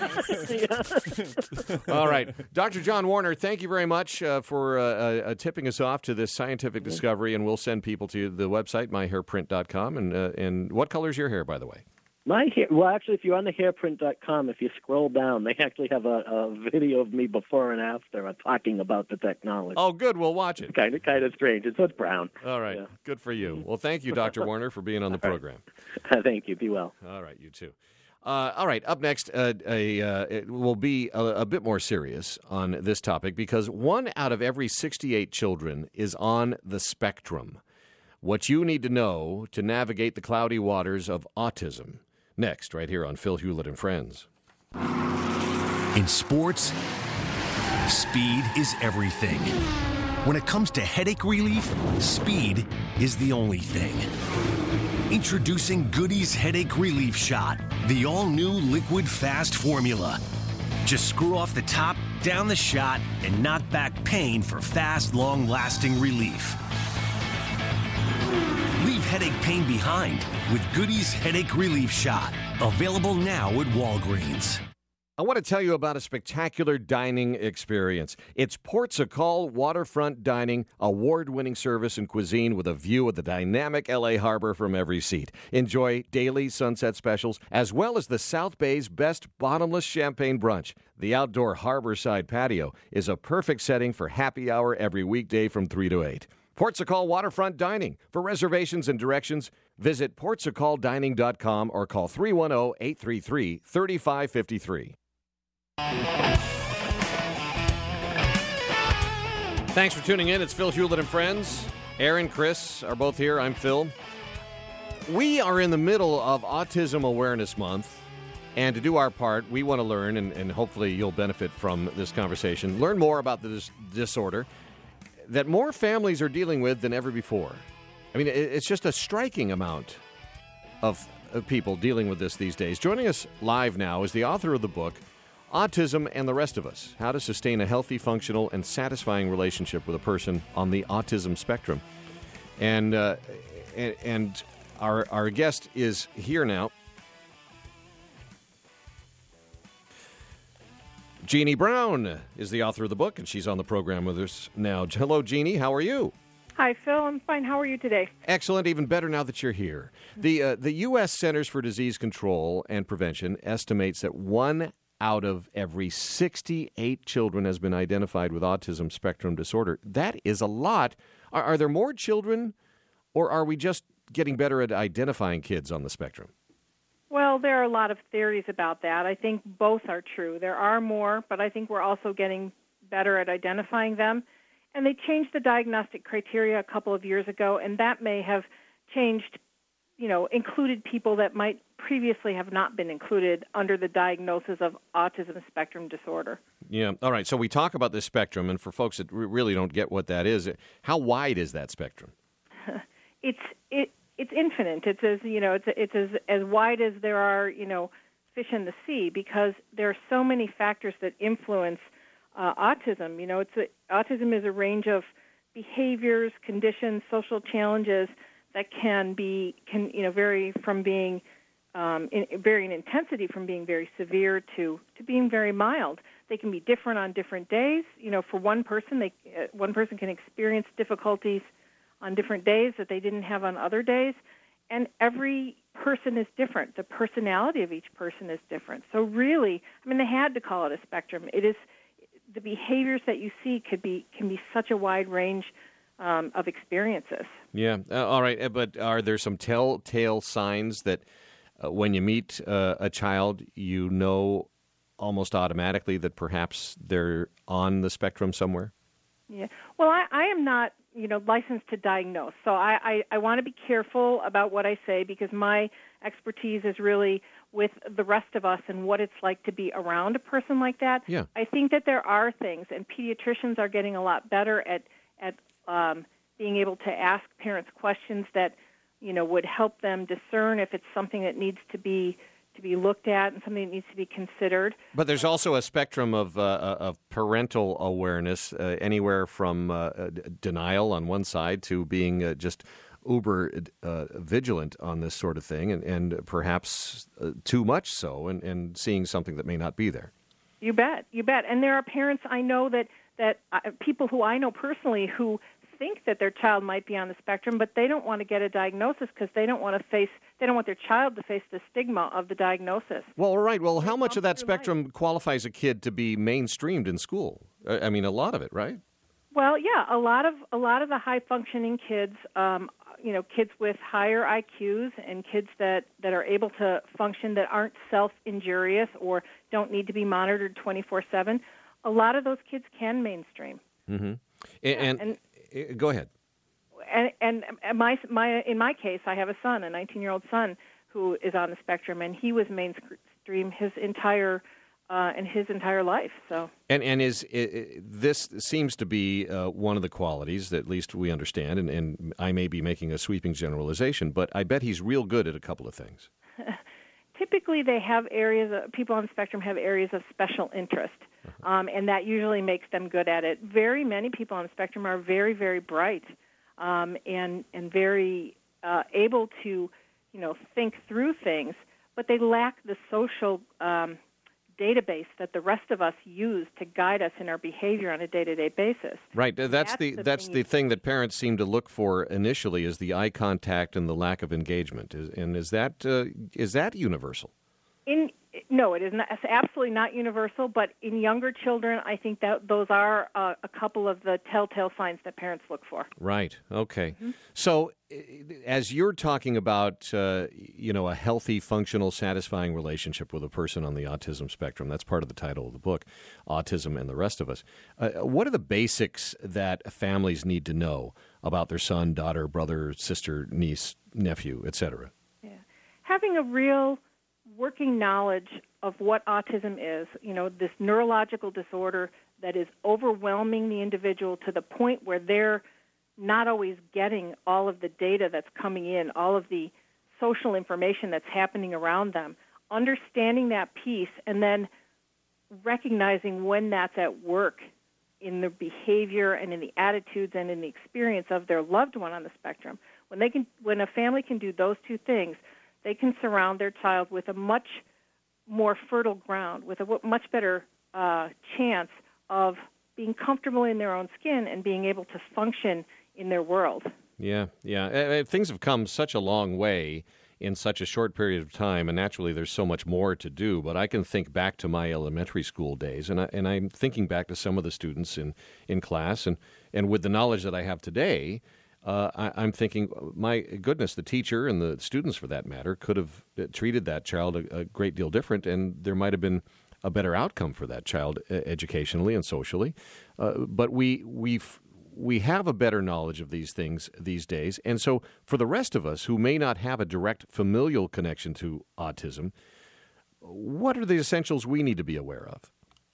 All right. Doctor John Warner, thank you very much uh, for uh, uh, tipping us off to this scientific discovery, and we'll send people to the website, my hair print dot com. And, uh, and what color is your hair, by the way?
My hair, well, actually, if you're on the hair print dot com, if you scroll down, they actually have a, a video of me before and after uh, talking about the technology.
Oh, good. We'll watch it.
Kind of, kind of strange. It's, it's brown.
All right. Yeah. Good for you. Well, thank you, Doctor Warner, for being on the program.
Right. Thank you. Be well.
All right. You too. Uh, all right. Up next, uh, a, uh, it will be a, a bit more serious on this topic because one out of every sixty-eight children is on the spectrum. What you need to know to navigate the cloudy waters of autism. Next, right here on Phil Hewlett and Friends.
In sports, speed is everything. When it comes to headache relief, speed is the only thing. Introducing Goody's Headache Relief Shot, the all-new liquid fast formula. Just screw off the top, down the shot, and knock back pain for fast, long-lasting relief. Leave headache pain behind with Goody's Headache Relief Shot. Available now at Walgreens.
I want to tell you about a spectacular dining experience. It's Portugal Waterfront Dining, award-winning service and cuisine with a view of the dynamic L A harbor from every seat. Enjoy daily sunset specials, as well as the South Bay's best bottomless champagne brunch. The outdoor harborside patio is a perfect setting for happy hour every weekday from three to eight. Portugal Waterfront Dining. For reservations and directions, visit portugal dining dot com or call three one zero, eight three three, three five five three. Thanks for tuning in. It's Phil Hewlett and Friends. Aaron, Chris are both here. I'm Phil. We are in the middle of Autism Awareness Month, and to do our part, we want to learn, and, and hopefully you'll benefit from this conversation, learn more about this disorder that more families are dealing with than ever before. I mean, it's just a striking amount of, of people dealing with this these days. Joining us live now is the author of the book, Autism and the Rest of Us, How to Sustain a Healthy, Functional, and Satisfying Relationship with a Person on the Autism Spectrum. And uh, and, and our, our guest is here now. Jeannie Brown is the author of the book, and she's on the program with us now. Hello, Jeannie. How are you?
Hi, Phil. I'm fine. How are you today?
Excellent. Even better now that you're here. The uh, the U S Centers for Disease Control and Prevention estimates that one out of every sixty-eight children has been identified with autism spectrum disorder. That is a lot. Are, are there more children, or are we just getting better at identifying kids on the spectrum?
Well, there are a lot of theories about that. I think both are true. There are more, but I think we're also getting better at identifying them. And they changed the diagnostic criteria a couple of years ago, and that may have changed, you know, included people that might previously have not been included under the diagnosis of autism spectrum disorder.
Yeah. All right. So we talk about this spectrum, and for folks that re- really don't get what that is, how wide is that spectrum?
it's it. It's infinite. It's as you know. It's it's as as wide as there are you know fish in the sea, because there are so many factors that influence uh, autism. You know, it's a, autism is a range of behaviors, conditions, social challenges that can be can you know vary from being um, in, vary in intensity from being very severe to, to being very mild. They can be different on different days. You know, for one person, they uh, one person can experience difficulties on different days that they didn't have on other days, and every person is different. The personality of each person is different. So really, I mean, they had to call it a spectrum. It is the behaviors that you see could be can be such a wide range um, of experiences.
Yeah. Uh, all right. Uh, But are there some telltale signs that uh, when you meet uh, a child, you know almost automatically that perhaps they're on the spectrum somewhere?
Yeah. Well, I, I am not, you know, licensed to diagnose, so I, I, I want to be careful about what I say because my expertise is really with the rest of us and what it's like to be around a person like that.
Yeah.
I think that there are things, and pediatricians are getting a lot better at at um, being able to ask parents questions that, you know, would help them discern if it's something that needs to be to be looked at and something that needs to be considered.
But there's also a spectrum of uh, of parental awareness, uh, anywhere from uh, d- denial on one side to being uh, just uber uh, vigilant on this sort of thing, and, and perhaps uh, too much so, and, and seeing something that may not be there.
You bet, you bet. And there are parents I know that that uh, people who I know personally who think that their child might be on the spectrum, but they don't want to get a diagnosis because they don't want to face, they don't want their child to face the stigma of the diagnosis.
Well, all right. Well, how much of that spectrum qualifies a kid to be mainstreamed in school? I I mean, a lot of it, right?
Well, yeah, a lot of a lot of the high functioning kids, um, you know, kids with higher I Qs and kids that, that are able to function that aren't self injurious or don't need to be monitored twenty-four seven. A lot of those kids can mainstream.
Mm-hmm. And,
Yeah,
and,
and
go ahead.
And, and my my in my case, I have a son, a nineteen-year-old son, who is on the spectrum, and he was mainstream his entire uh, in his entire life. So,
and and is it, this seems to be uh, one of the qualities that at least we understand, and, and I may be making a sweeping generalization, but I bet he's real good at a couple of things.
Typically, they have areas. Of, people on the spectrum have areas of special interest, um, and that usually makes them good at it. Very many people on the spectrum are very, very bright, um, and and very uh, able to, you know, think through things, but they lack the social um, database that the rest of us use to guide us in our behavior on a day-to-day basis.
Right. That's,
That's
the,
the
that's
thing
the
you-
thing that parents seem to look for initially is the eye contact and the lack of engagement. Is, and is that uh, is that universal?
In no, it is not. It's absolutely not universal. But in younger children, I think that those are uh, a couple of the telltale signs that parents look for.
Right. Okay.
Mm-hmm.
So, i- as you're talking about, uh, you know, a healthy, functional, satisfying relationship with a person on the autism spectrum, that's part of the title of the book, Autism and the Rest of Us. Uh, what are the basics that families need to know about their son, daughter, brother, sister, niece, nephew, et cetera?
Yeah. Having a real working knowledge of what autism is, you know, this neurological disorder that is overwhelming the individual to the point where they're not always getting all of the data that's coming in, all of the social information that's happening around them, understanding that piece and then recognizing when that's at work in the behavior and in the attitudes and in the experience of their loved one on the spectrum. When they can, when a family can do those two things, they can surround their child with a much more fertile ground, with a w- much better uh, chance of being comfortable in their own skin and being able to function in their world.
Yeah, yeah. Uh, uh, things have come such a long way in such a short period of time, and naturally there's so much more to do. But I can think back to my elementary school days, and, I, and I'm thinking back to some of the students in, in class, and, and with the knowledge that I have today, uh, I, I'm thinking, my goodness, the teacher and the students, for that matter, could have uh, treated that child a, a great deal different, and there might have been a better outcome for that child uh, educationally and socially. Uh, but we we've we have a better knowledge of these things these days. And so for the rest of us who may not have a direct familial connection to autism, what are the essentials we need to be aware of?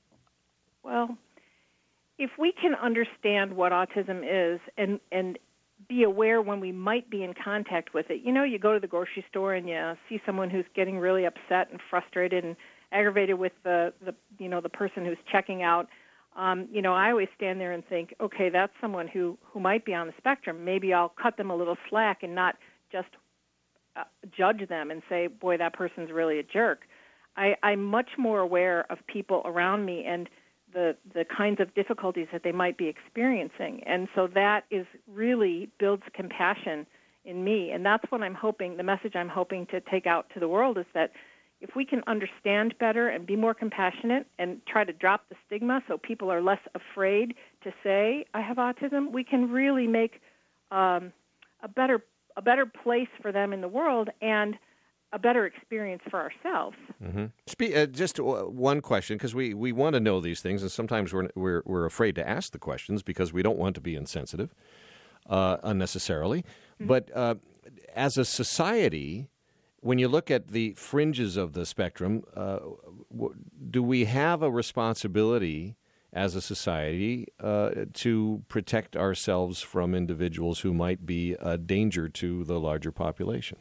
Well, if we can understand what autism is and, and be aware when we might be in contact with it. You know, you go to the grocery store and you see someone who's getting really upset and frustrated and aggravated with the, the you know, the person who's checking out. um, you know, I always stand there and think, okay, that's someone who, who might be on the spectrum. Maybe I'll cut them a little slack and not just uh, judge them and say, boy, that person's really a jerk. I, I'm much more aware of people around me and the the kinds of difficulties that they might be experiencing. And so that is really builds compassion in me. And that's what I'm hoping, the message I'm hoping to take out to the world is that if we can understand better and be more compassionate and try to drop the stigma so people are less afraid to say, I have autism, we can really make um, a better a better place for them in the world and a better experience for ourselves.
Mm-hmm. Spe- uh, just uh, one question, because we, we want to know these things, and sometimes we're, we're we're afraid to ask the questions because we don't want to be insensitive uh, unnecessarily. Mm-hmm. But uh, as a society, when you look at the fringes of the spectrum, uh, w- do we have a responsibility as a society uh, to protect ourselves from individuals who might be a danger to the larger population?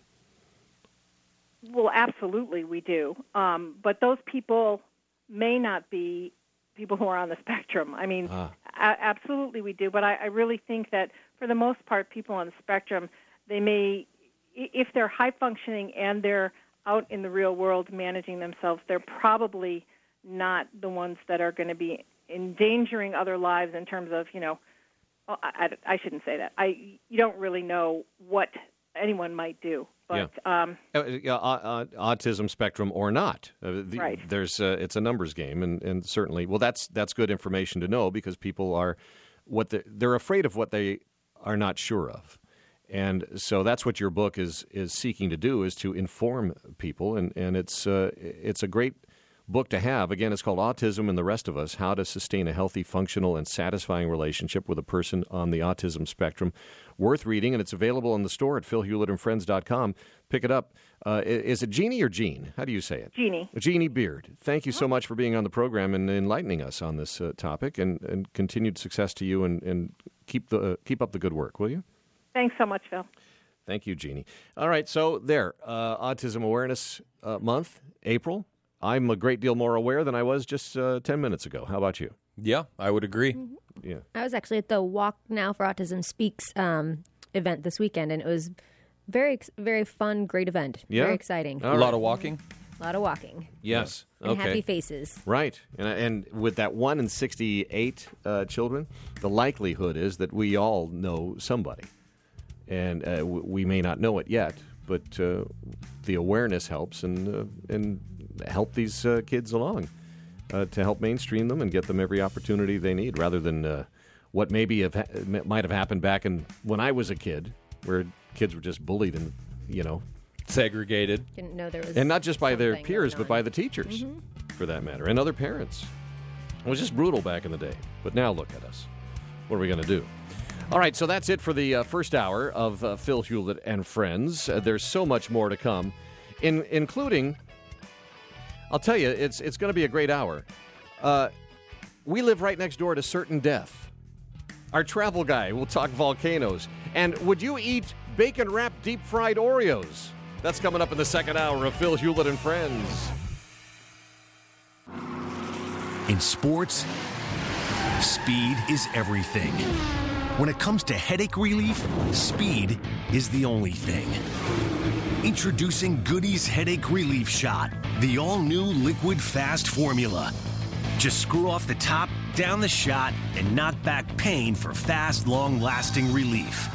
Well, absolutely we do. Um, but those people may not be people who are on the spectrum. I mean, ah. a- absolutely we do. But I, I really think that for the most part, people on the spectrum, they may, if they're high-functioning and they're out in the real world managing themselves, they're probably not the ones that are going to be endangering other lives in terms of, you know, well, I, I, I shouldn't say that. I You don't really know what anyone might do. But,
yeah.
um,
uh, uh, uh, autism spectrum or not, uh, the,
right.
There's uh, it's a numbers game, and, and certainly, well, that's that's good information to know because people are what the, they're afraid of what they are not sure of, and so that's what your book is is seeking to do is to inform people, and and it's uh, it's a great book to have. Again, it's called Autism and the Rest of Us: How to Sustain a Healthy, Functional, and Satisfying Relationship with a Person on the Autism Spectrum. Worth reading, and it's available in the store at phil hewlett and friends dot com. Pick it up. Uh, is it Jeannie or Jean? How do you say it?
Jeannie.
Jeannie Beard. Thank you so much for being on the program and enlightening us on this uh, topic, and, and continued success to you, and, and keep the uh, keep up the good work, will you?
Thanks so much, Phil.
Thank you, Jeannie. All right, so there, uh, Autism Awareness uh, Month, April. I'm a great deal more aware than I was just uh, ten minutes ago. How about you?
Yeah, I would agree.
Mm-hmm.
Yeah,
I was actually at the Walk Now for Autism Speaks um, event this weekend, and it was very, very fun, great event.
Yeah?
Very exciting.
All a right. lot of walking?
A lot of walking.
Yes.
And
okay.
happy faces.
Right. And, and with that one in sixty-eight uh, children, the likelihood is that we all know somebody. And uh, w- we may not know it yet, but uh, the awareness helps and, uh, and help these uh, kids along. Uh, to help mainstream them and get them every opportunity they need, rather than uh, what maybe have ha- might have happened back in when I was a kid, where kids were just bullied and, you know,
segregated.
Didn't know there was,
and not just by their
something
peers,
going
but
on.
by the teachers,
Mhm.
for that matter, and other parents. It was just brutal back in the day. But now look at us. What are we going to do? All right, so that's it for the uh, first hour of uh, Phil Hewlett and Friends. Uh, there's so much more to come, in including. I'll tell you, it's it's going to be a great hour. Uh, we live right next door to certain death. Our travel guy will talk volcanoes. And would you eat bacon-wrapped deep-fried Oreos? That's coming up in the second hour of Phil Hewlett and Friends.
In sports, speed is everything. When it comes to headache relief, speed is the only thing. Introducing Goody's Headache Relief Shot, the all-new liquid fast formula. Just screw off the top, down the shot, and knock back pain for fast, long-lasting relief.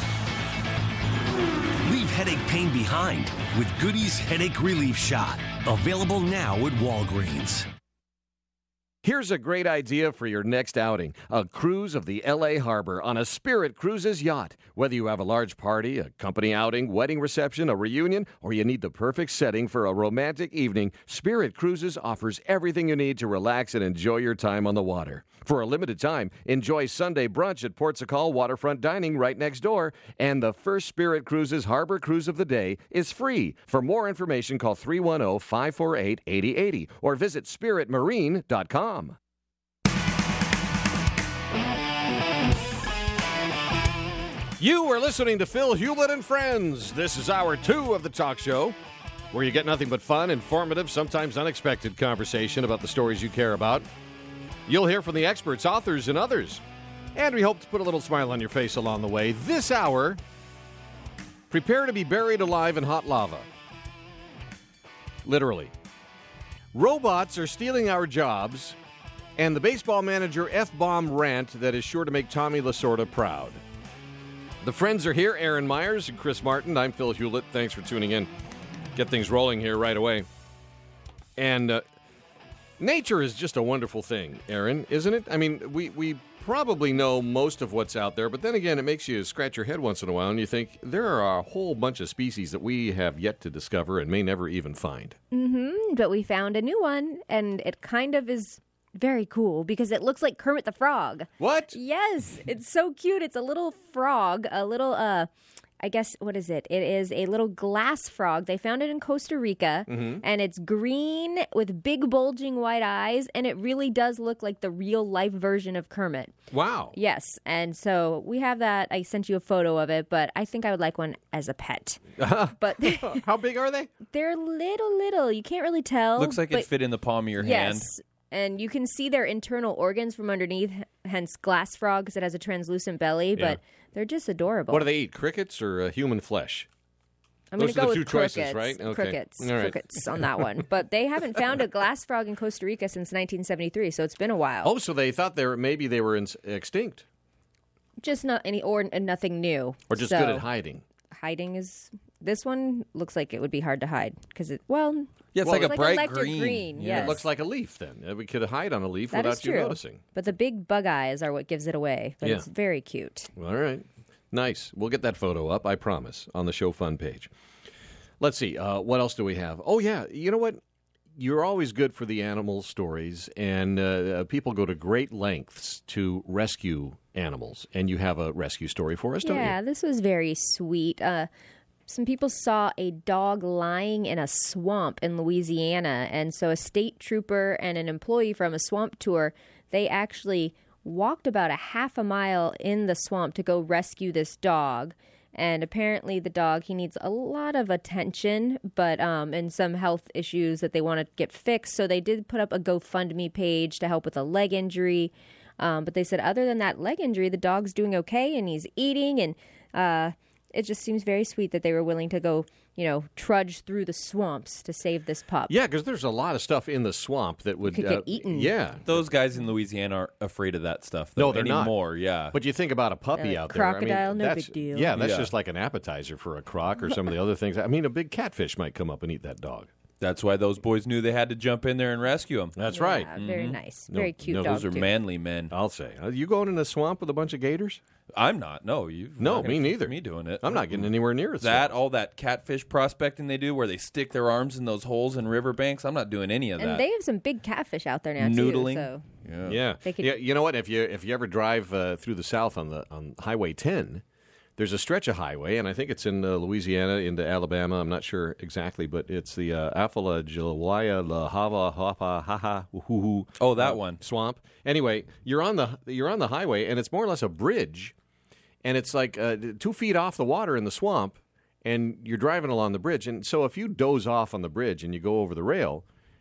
Leave headache pain behind with Goody's Headache Relief Shot. Available now at Walgreens.
Here's a great idea for your next outing. A cruise of the L A Harbor on a Spirit Cruises yacht. Whether you have a large party, a company outing, wedding reception, a reunion, or you need the perfect setting for a romantic evening, Spirit Cruises offers everything you need to relax and enjoy your time on the water. For a limited time, enjoy Sunday brunch at Port Sacal Waterfront Dining right next door. And the first Spirit Cruises Harbor Cruise of the day is free. For more information, call three one zero, five four eight, eight zero eight zero or visit spirit marine dot com. You are listening to Phil Hewlett and Friends. This is hour two of the talk show, where you get nothing but fun, informative, sometimes unexpected conversation about the stories you care about. You'll hear from the experts, authors, and others. And we hope to put a little smile on your face along the way. This hour, prepare to be buried alive in hot lava. Literally. Robots are stealing our jobs, and the baseball manager F-bomb rant that is sure to make Tommy Lasorda proud. The friends are here, Aaron Myers and Chris Martin. I'm Phil Hewlett. Thanks for tuning in. Get things rolling here right away. And uh, nature is just a wonderful thing, Aaron, isn't it? I mean, we, we probably know most of what's out there, but then again, it makes you scratch your head once in a while, and you think there are a whole bunch of species that we have yet to discover and may never even find.
Mm-hmm, but we found a new one, and it kind of is very cool because it looks like Kermit the Frog.
What?
Yes, it's so cute. It's a little frog, a little, uh, I guess, what is it? It is a little glass frog. They found it in Costa Rica, mm-hmm. and it's green with big bulging white eyes, and it really does look like the real-life version of Kermit.
Wow.
Yes, and so we have that. I sent you a photo of it, but I think I would like one as a pet. But
how big are they?
They're little, little. You can't really tell.
Looks like
but,
it fit in the palm of your
yes,
hand.
Yes. And you can see their internal organs from underneath, hence glass frog, because it has a translucent belly,
yeah.
but they're just adorable.
What do they eat, crickets or uh, human flesh?
I'm going
Those
to
are
go
the
with
two
crickets,
choices, right? Okay.
Crickets,
All right.
crickets on that one. But they haven't found a glass frog in Costa Rica since nineteen seventy-three, so it's been a while.
Oh, so they thought they were, maybe they were in, extinct.
Just not any, or nothing new.
Or just
so,
good at hiding.
Hiding is, this one looks like it would be hard to hide, because it, well...
Yeah, it's
well,
like a
like
bright
electric
green.
green,
Yeah.
yes.
It looks like a leaf then. Uh, We could hide on a leaf
That
without
is
you
true.
noticing.
But the big bug eyes are what gives it away. But
Yeah.
it's very cute.
All right. Nice. We'll get that photo up, I promise, on the Show Fun page. Let's see. Uh, what else do we have? Oh, yeah. You know what? You're always good for the animal stories, and uh, people go to great lengths to rescue animals. And you have a rescue story for us, don't
Yeah,
you?
this was very sweet. Uh, some people saw a dog lying in a swamp in Louisiana, and so a state trooper and an employee from a swamp tour, they actually walked about a half a mile in the swamp to go rescue this dog. And apparently the dog, he needs a lot of attention, but um, and some health issues that they want to get fixed. So they did put up a GoFundMe page to help with a leg injury. Um, but they said other than that leg injury, the dog's doing okay, and he's eating, and uh, it just seems very sweet that they were willing to go, you know, trudge through the swamps to save this pup.
Yeah, because there's a lot of stuff in the swamp that would
Could
uh,
get eaten.
Yeah.
Those guys in Louisiana aren't afraid of that stuff, though,
No, they're not.
anymore. Yeah.
But you think about a puppy
Like
out there. I mean,
crocodile, no
that's-
big deal.
Yeah, that's
Yeah.
just like an appetizer for a croc or some of the other things. I mean, a big catfish might come up and eat that dog.
That's why those boys knew they had to jump in there and rescue him.
That's
Yeah,
right.
Very nice.
No,
Very cute
no,
dog,
Those are
too.
manly men.
I'll say. Are you going in a swamp with a bunch of gators?
I'm not. No, you.
No, me neither.
Me doing it.
I'm not getting anywhere near it.
that. All that catfish prospecting they do, where they stick their arms in those holes in riverbanks. I'm not doing any of
And
that.
they have some big catfish out there now,
Noodling.
too. So.
yeah.
Yeah.
They could-
yeah. You know what? If you if you ever drive uh, through the south on the on Highway ten, there's a stretch of highway, and I think it's in uh, Louisiana into Alabama. I'm not sure exactly, but it's the uh, Appalachia La Hava Hapa Haha Hoo
Oh, that one.
swamp. Anyway, you're on the you're on the highway, and it's more or less a bridge, and it's like uh, two feet off the water in the swamp, and you're driving along the bridge. And so if you doze off on the bridge and you go over the rail,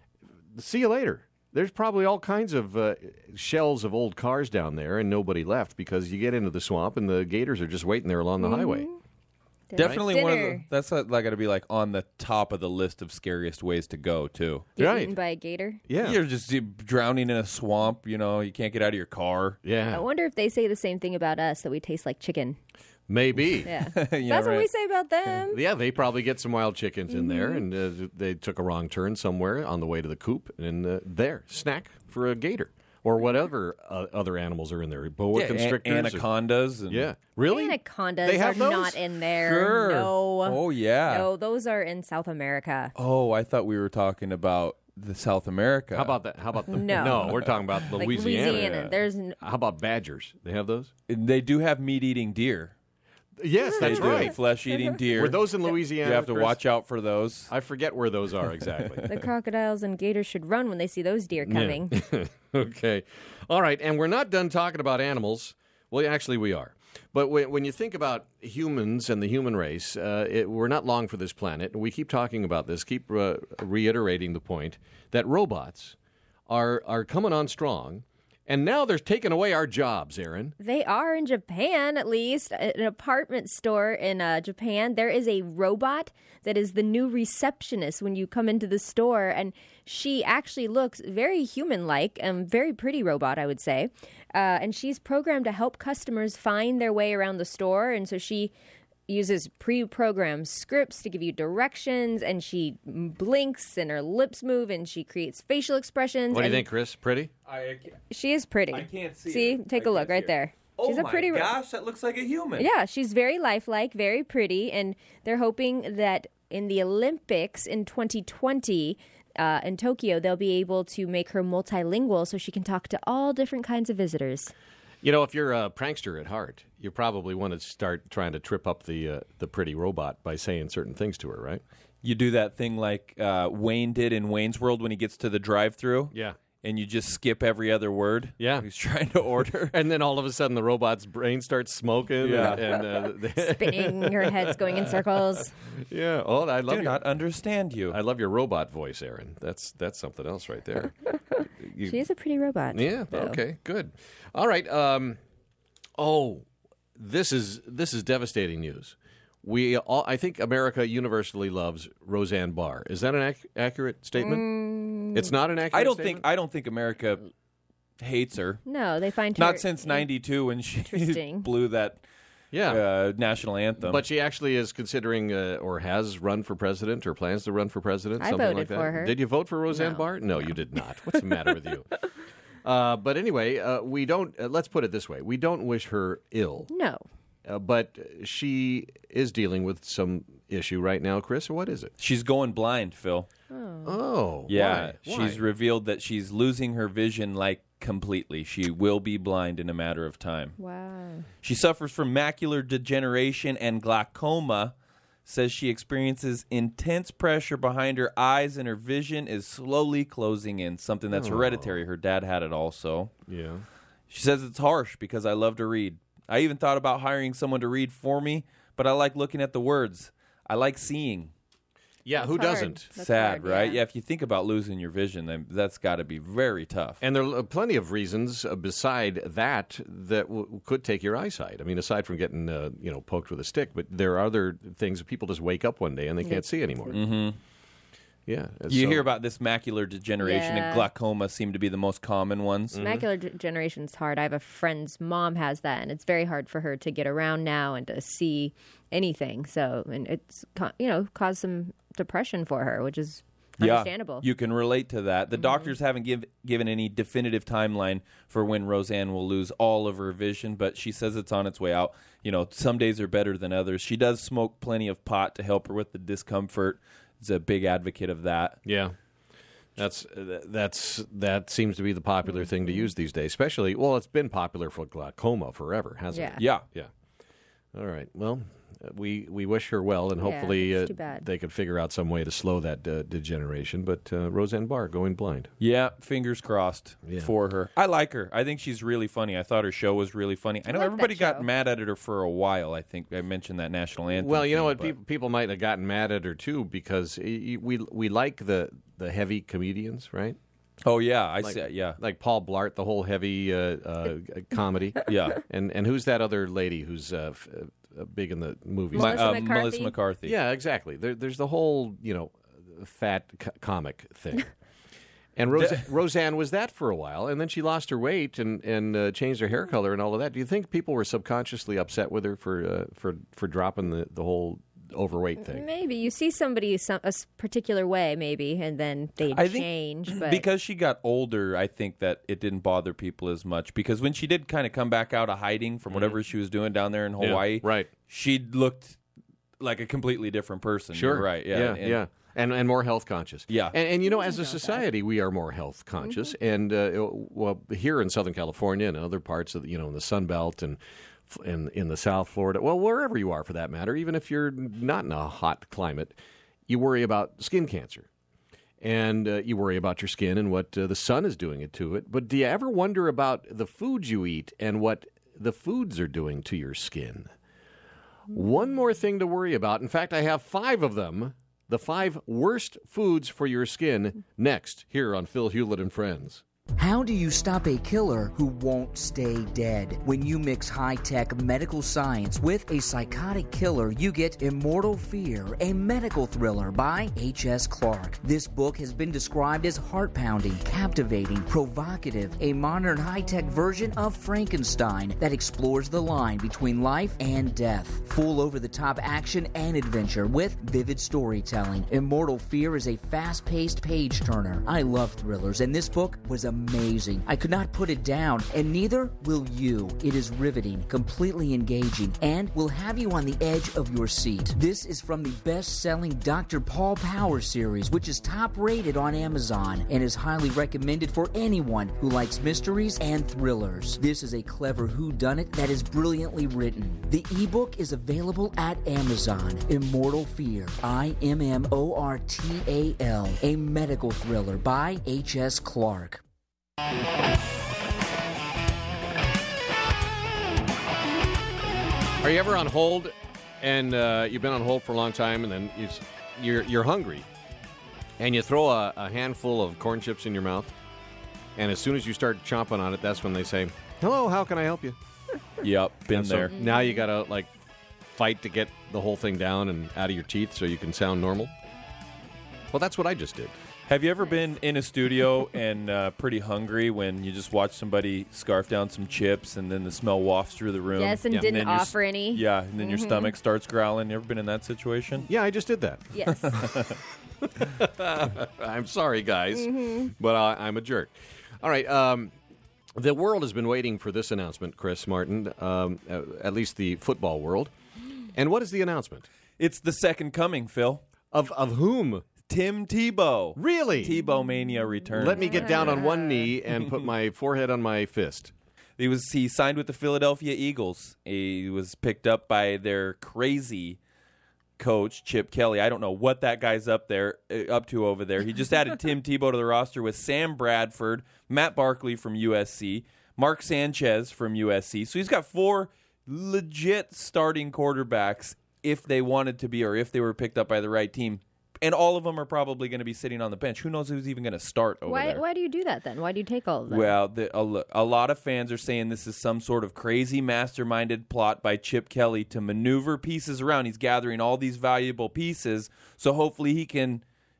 see you later. There's probably all kinds of uh, shells of old cars down there, and nobody left because you get into the swamp and the gators are just waiting there along the highway.
Definitely one of the.
Dinner.
That's like got to be like on the top of the list of scariest ways to go too.
Get
Right.
eaten by a gator.
Yeah,
You're just uh, drowning in a swamp. You know, you can't get out of your car.
I
yeah,
wonder if they say the same thing about us, that we taste like chicken.
maybe.
Yeah.
Yeah,
That's what we
right.
say about them.
Yeah, they probably get some wild chickens in there,
Mm-hmm.
and uh, they took a wrong turn somewhere on the way to the coop, and uh, there, snack for a gator or whatever uh, other animals are in there, boa
Yeah,
constrictors,
an-
or-
anacondas. And,
yeah, really?
Anacondas
They have
are
those?
not in there.
Sure.
No.
Oh yeah.
No, those are in South America.
Oh, I thought we were talking about the South America.
How about that? How about the
No.
we're talking about
Like
Louisiana.
Louisiana.
yeah.
There's n-
How about badgers? They have those?
They do have meat-eating deer.
Yes, that's
They do.
right.
Flesh-eating deer.
Were those in Louisiana?
You have to
Chris?
watch out for those.
I forget where those are exactly.
the crocodiles and gators should run when they see those deer coming.
Okay. All right. And we're not done talking about animals. Well, actually, we are. But when, when you think about humans and the human race, uh, it, we're not long for this planet. We keep talking about this, keep uh, reiterating the point that robots are, are coming on strong. And now they're taking away our jobs, Aaron.
They are in Japan, at least. At an apartment store in uh, Japan, there is a robot that is the new receptionist when you come into the store. And she actually looks very human-like, um, very pretty robot, I would say. Uh, and she's programmed to help customers find their way around the store. And so she uses pre-programmed scripts to give you directions, and she blinks and her lips move, and she creates facial expressions.
What do you
and
think, Chris? Pretty?
I,
She is pretty.
I can't see
See,
her.
take
I
a look
can't
right
see her.
there.
Oh
She's a
my
pretty ro-
gosh, that looks like a human.
Yeah, she's very lifelike, very pretty, and they're hoping that in the Olympics in twenty twenty uh, in Tokyo, they'll be able to make her multilingual so she can talk to all different kinds of visitors.
You know, if you're a prankster at heart, you probably want to start trying to trip up the uh, the pretty robot by saying certain things to her, right?
You do that thing like uh, Wayne did in Wayne's World when he gets to the drive-thru.
Yeah.
And you just skip every other word.
Yeah.
He's trying to order.
And then all of a sudden the robot's brain starts smoking.
Yeah.
And, and, uh,
Spinning, her head's going in circles.
yeah. Oh, I love
Do
your,
not understand you.
I love your robot voice, Aaron. That's that's something else right there. You-
She is a pretty robot.
Yeah.
though.
Okay. Good. All right. Um, oh, this is this is devastating news. We all, I think America universally loves Roseanne Barr. Is that an ac- accurate statement?
Mm.
It's not an accurate.
I don't
statement?
think I don't think America hates her.
No, they find her
Not since ninety-two when she
Interesting.
blew that
Yeah.
uh, national anthem.
But she actually is considering uh, or has run for president or plans to run for president.
I
something
voted
like that.
for her.
Did you vote for Roseanne
No.
Barr? No, you did not. What's the matter with you? Uh, but anyway, uh, we don't, uh, let's put it this way. We don't wish her ill,
No.
uh, but she is dealing with some issue right now, Chris. What is it?
she's going blind, Phil.
Oh,
Yeah,
why?
she's
Why?
revealed that she's losing her vision like completely. She will be blind in a matter of time.
Wow.
She suffers from macular degeneration and glaucoma. Says she experiences intense pressure behind her eyes and her vision is slowly closing in, something that's hereditary. Her dad had it also.
Yeah.
She says it's harsh because I love to read. I even thought about hiring someone to read for me, but I like looking at the words. I like seeing.
Yeah, who
That's hard.
doesn't?
That's
Sad,
hard,
right?
yeah.
Yeah, if you think about losing your vision, then that's got to be very tough.
And there are plenty of reasons uh, beside that that w- could take your eyesight. I mean, aside from getting uh, you know poked with a stick, but there are other things. People just wake up one day and they can't see anymore.
Mm-hmm.
Yeah,
You
so-
hear about this macular degeneration
Yeah.
and glaucoma seem to be the most common ones.
Macular degeneration is hard. I have a friend's mom has that, and it's very hard for her to get around now and to see anything. So, and it's co- you know caused some depression for her, which is understandable.
You can relate to that. The doctors haven't give, given any definitive timeline for when Roseanne will lose all of her vision, but she says it's on its way out. You know, some days are better than others. She does smoke plenty of pot to help her with the discomfort. Is a big advocate of that.
Yeah, that's uh, that's that seems to be the popular thing to use these days. Especially, well, it's been popular for glaucoma forever, hasn't it?
Yeah.
Yeah.
Yeah. All right. Well, uh, we we wish her well, and
Yeah,
hopefully
it's
uh,
too bad.
they could figure out some way to slow that uh, degeneration. But uh, Roseanne Barr going blind.
Yeah, fingers crossed
Yeah.
for her. I like her. I think she's really funny. I thought her show was really funny. I know
like that
everybody got
show.
mad at her for a while. I think I mentioned that national anthem.
Well, you know
thing,
what?
but-
People people might have gotten mad at her too because y- y- we we like the the heavy comedians, right?
Oh yeah, I
Like-
see. Yeah,
Like Paul Blart, the whole heavy uh, uh, comedy.
yeah.
And and who's that other lady who's uh, f- uh, big in the movies?
Melissa
uh,
McCarthy?
Melissa McCarthy.
Yeah, exactly. There, there's the whole, you know, fat co- comic thing. And Rose- Roseanne was that for a while, and then she lost her weight and and uh, changed her hair color and all of that. Do you think people were subconsciously upset with her for uh, for for dropping the, the whole overweight thing?
Maybe you see somebody some, a s- particular way, maybe, and then they
I think
change. But
because she got older, I think that it didn't bother people as much. Because when she did kind of come back out of hiding from whatever she was doing down there in Hawaii,
right.
she looked like a completely different person.
Sure.
You're right. Yeah,
Yeah.
and-
yeah. And, and more health conscious.
Yeah.
And, and you know, as a society, we are more health conscious. And uh, well, here in Southern California and other parts of the, you know, in the Sun Belt and in in the South Florida, well, wherever you are for that matter, even if you're not in a hot climate, you worry about skin cancer. And uh, you worry about your skin and what uh, the sun is doing it to it. But do you ever wonder about the foods you eat and what the foods are doing to your skin? One more thing to worry about. In fact, I have five of them. The five worst foods for your skin next here on Phil Hewlett and Friends.
How do you stop a killer who won't stay dead? When you mix high-tech medical science with a psychotic killer, you get Immortal Fear, a medical thriller by H S Clark. This book has been described as heart-pounding, captivating, provocative, a modern high-tech version of Frankenstein that explores the line between life and death. Full over-the-top action and adventure with vivid storytelling. Immortal Fear is a fast-paced page-turner. I love thrillers, and this book was amazing. I could not put it down, and neither will you. It is riveting, completely engaging, and will have you on the edge of your seat. This is from the best-selling Doctor Paul Power series, which is top-rated on Amazon and is highly recommended for anyone who likes mysteries and thrillers. This is a clever whodunit that is brilliantly written. The ebook is available at Amazon. Immortal Fear, I M M O R T A L, a medical thriller by H S Clark.
Are you ever on hold, and uh, you've been on hold for a long time, and then you, you're you're hungry, and you throw a, a handful of corn chips in your mouth, and as soon as you start chomping on it, that's when they say, "Hello, how can I help you?"
Yep, been
And so
there.
now you gotta like fight to get the whole thing down and out of your teeth so you can sound normal. Well, that's what I just did.
Have you ever been in a studio and uh, pretty hungry when you just watch somebody scarf down some chips and then the smell wafts through the room?
Yes, and
Yeah.
didn't
then your s-
offer any.
Yeah, and then your stomach starts growling. You ever been in that situation?
Yeah, I just did that.
Yes.
I'm sorry, guys, but I, I'm a jerk. All right. Um, the world has been waiting for this announcement, Chris Martin, um, uh, at least the football world. And what is the announcement?
It's the second coming, Phil.
Of of whom?
Tim Tebow.
Really?
Tebow Mania returns.
Let me get down on one knee and put my forehead on my fist.
He was he signed with the Philadelphia Eagles. He was picked up by their crazy coach Chip Kelly. I don't know what that guy's up there uh, up to over there. He just added Tim Tebow to the roster with Sam Bradford, Matt Barkley from U S C, Mark Sanchez from U S C. So he's got four legit starting quarterbacks if they wanted to be or if they were picked up by the right team. And all of them are probably going to be sitting on the bench. Who knows who's even going to start over
why?
there?
Why do you do that then? Why do you take all of them?
Well, the, a, lo- a lot of fans are saying this is some sort of crazy masterminded plot by Chip Kelly to maneuver pieces around. He's gathering all these valuable pieces, so hopefully he can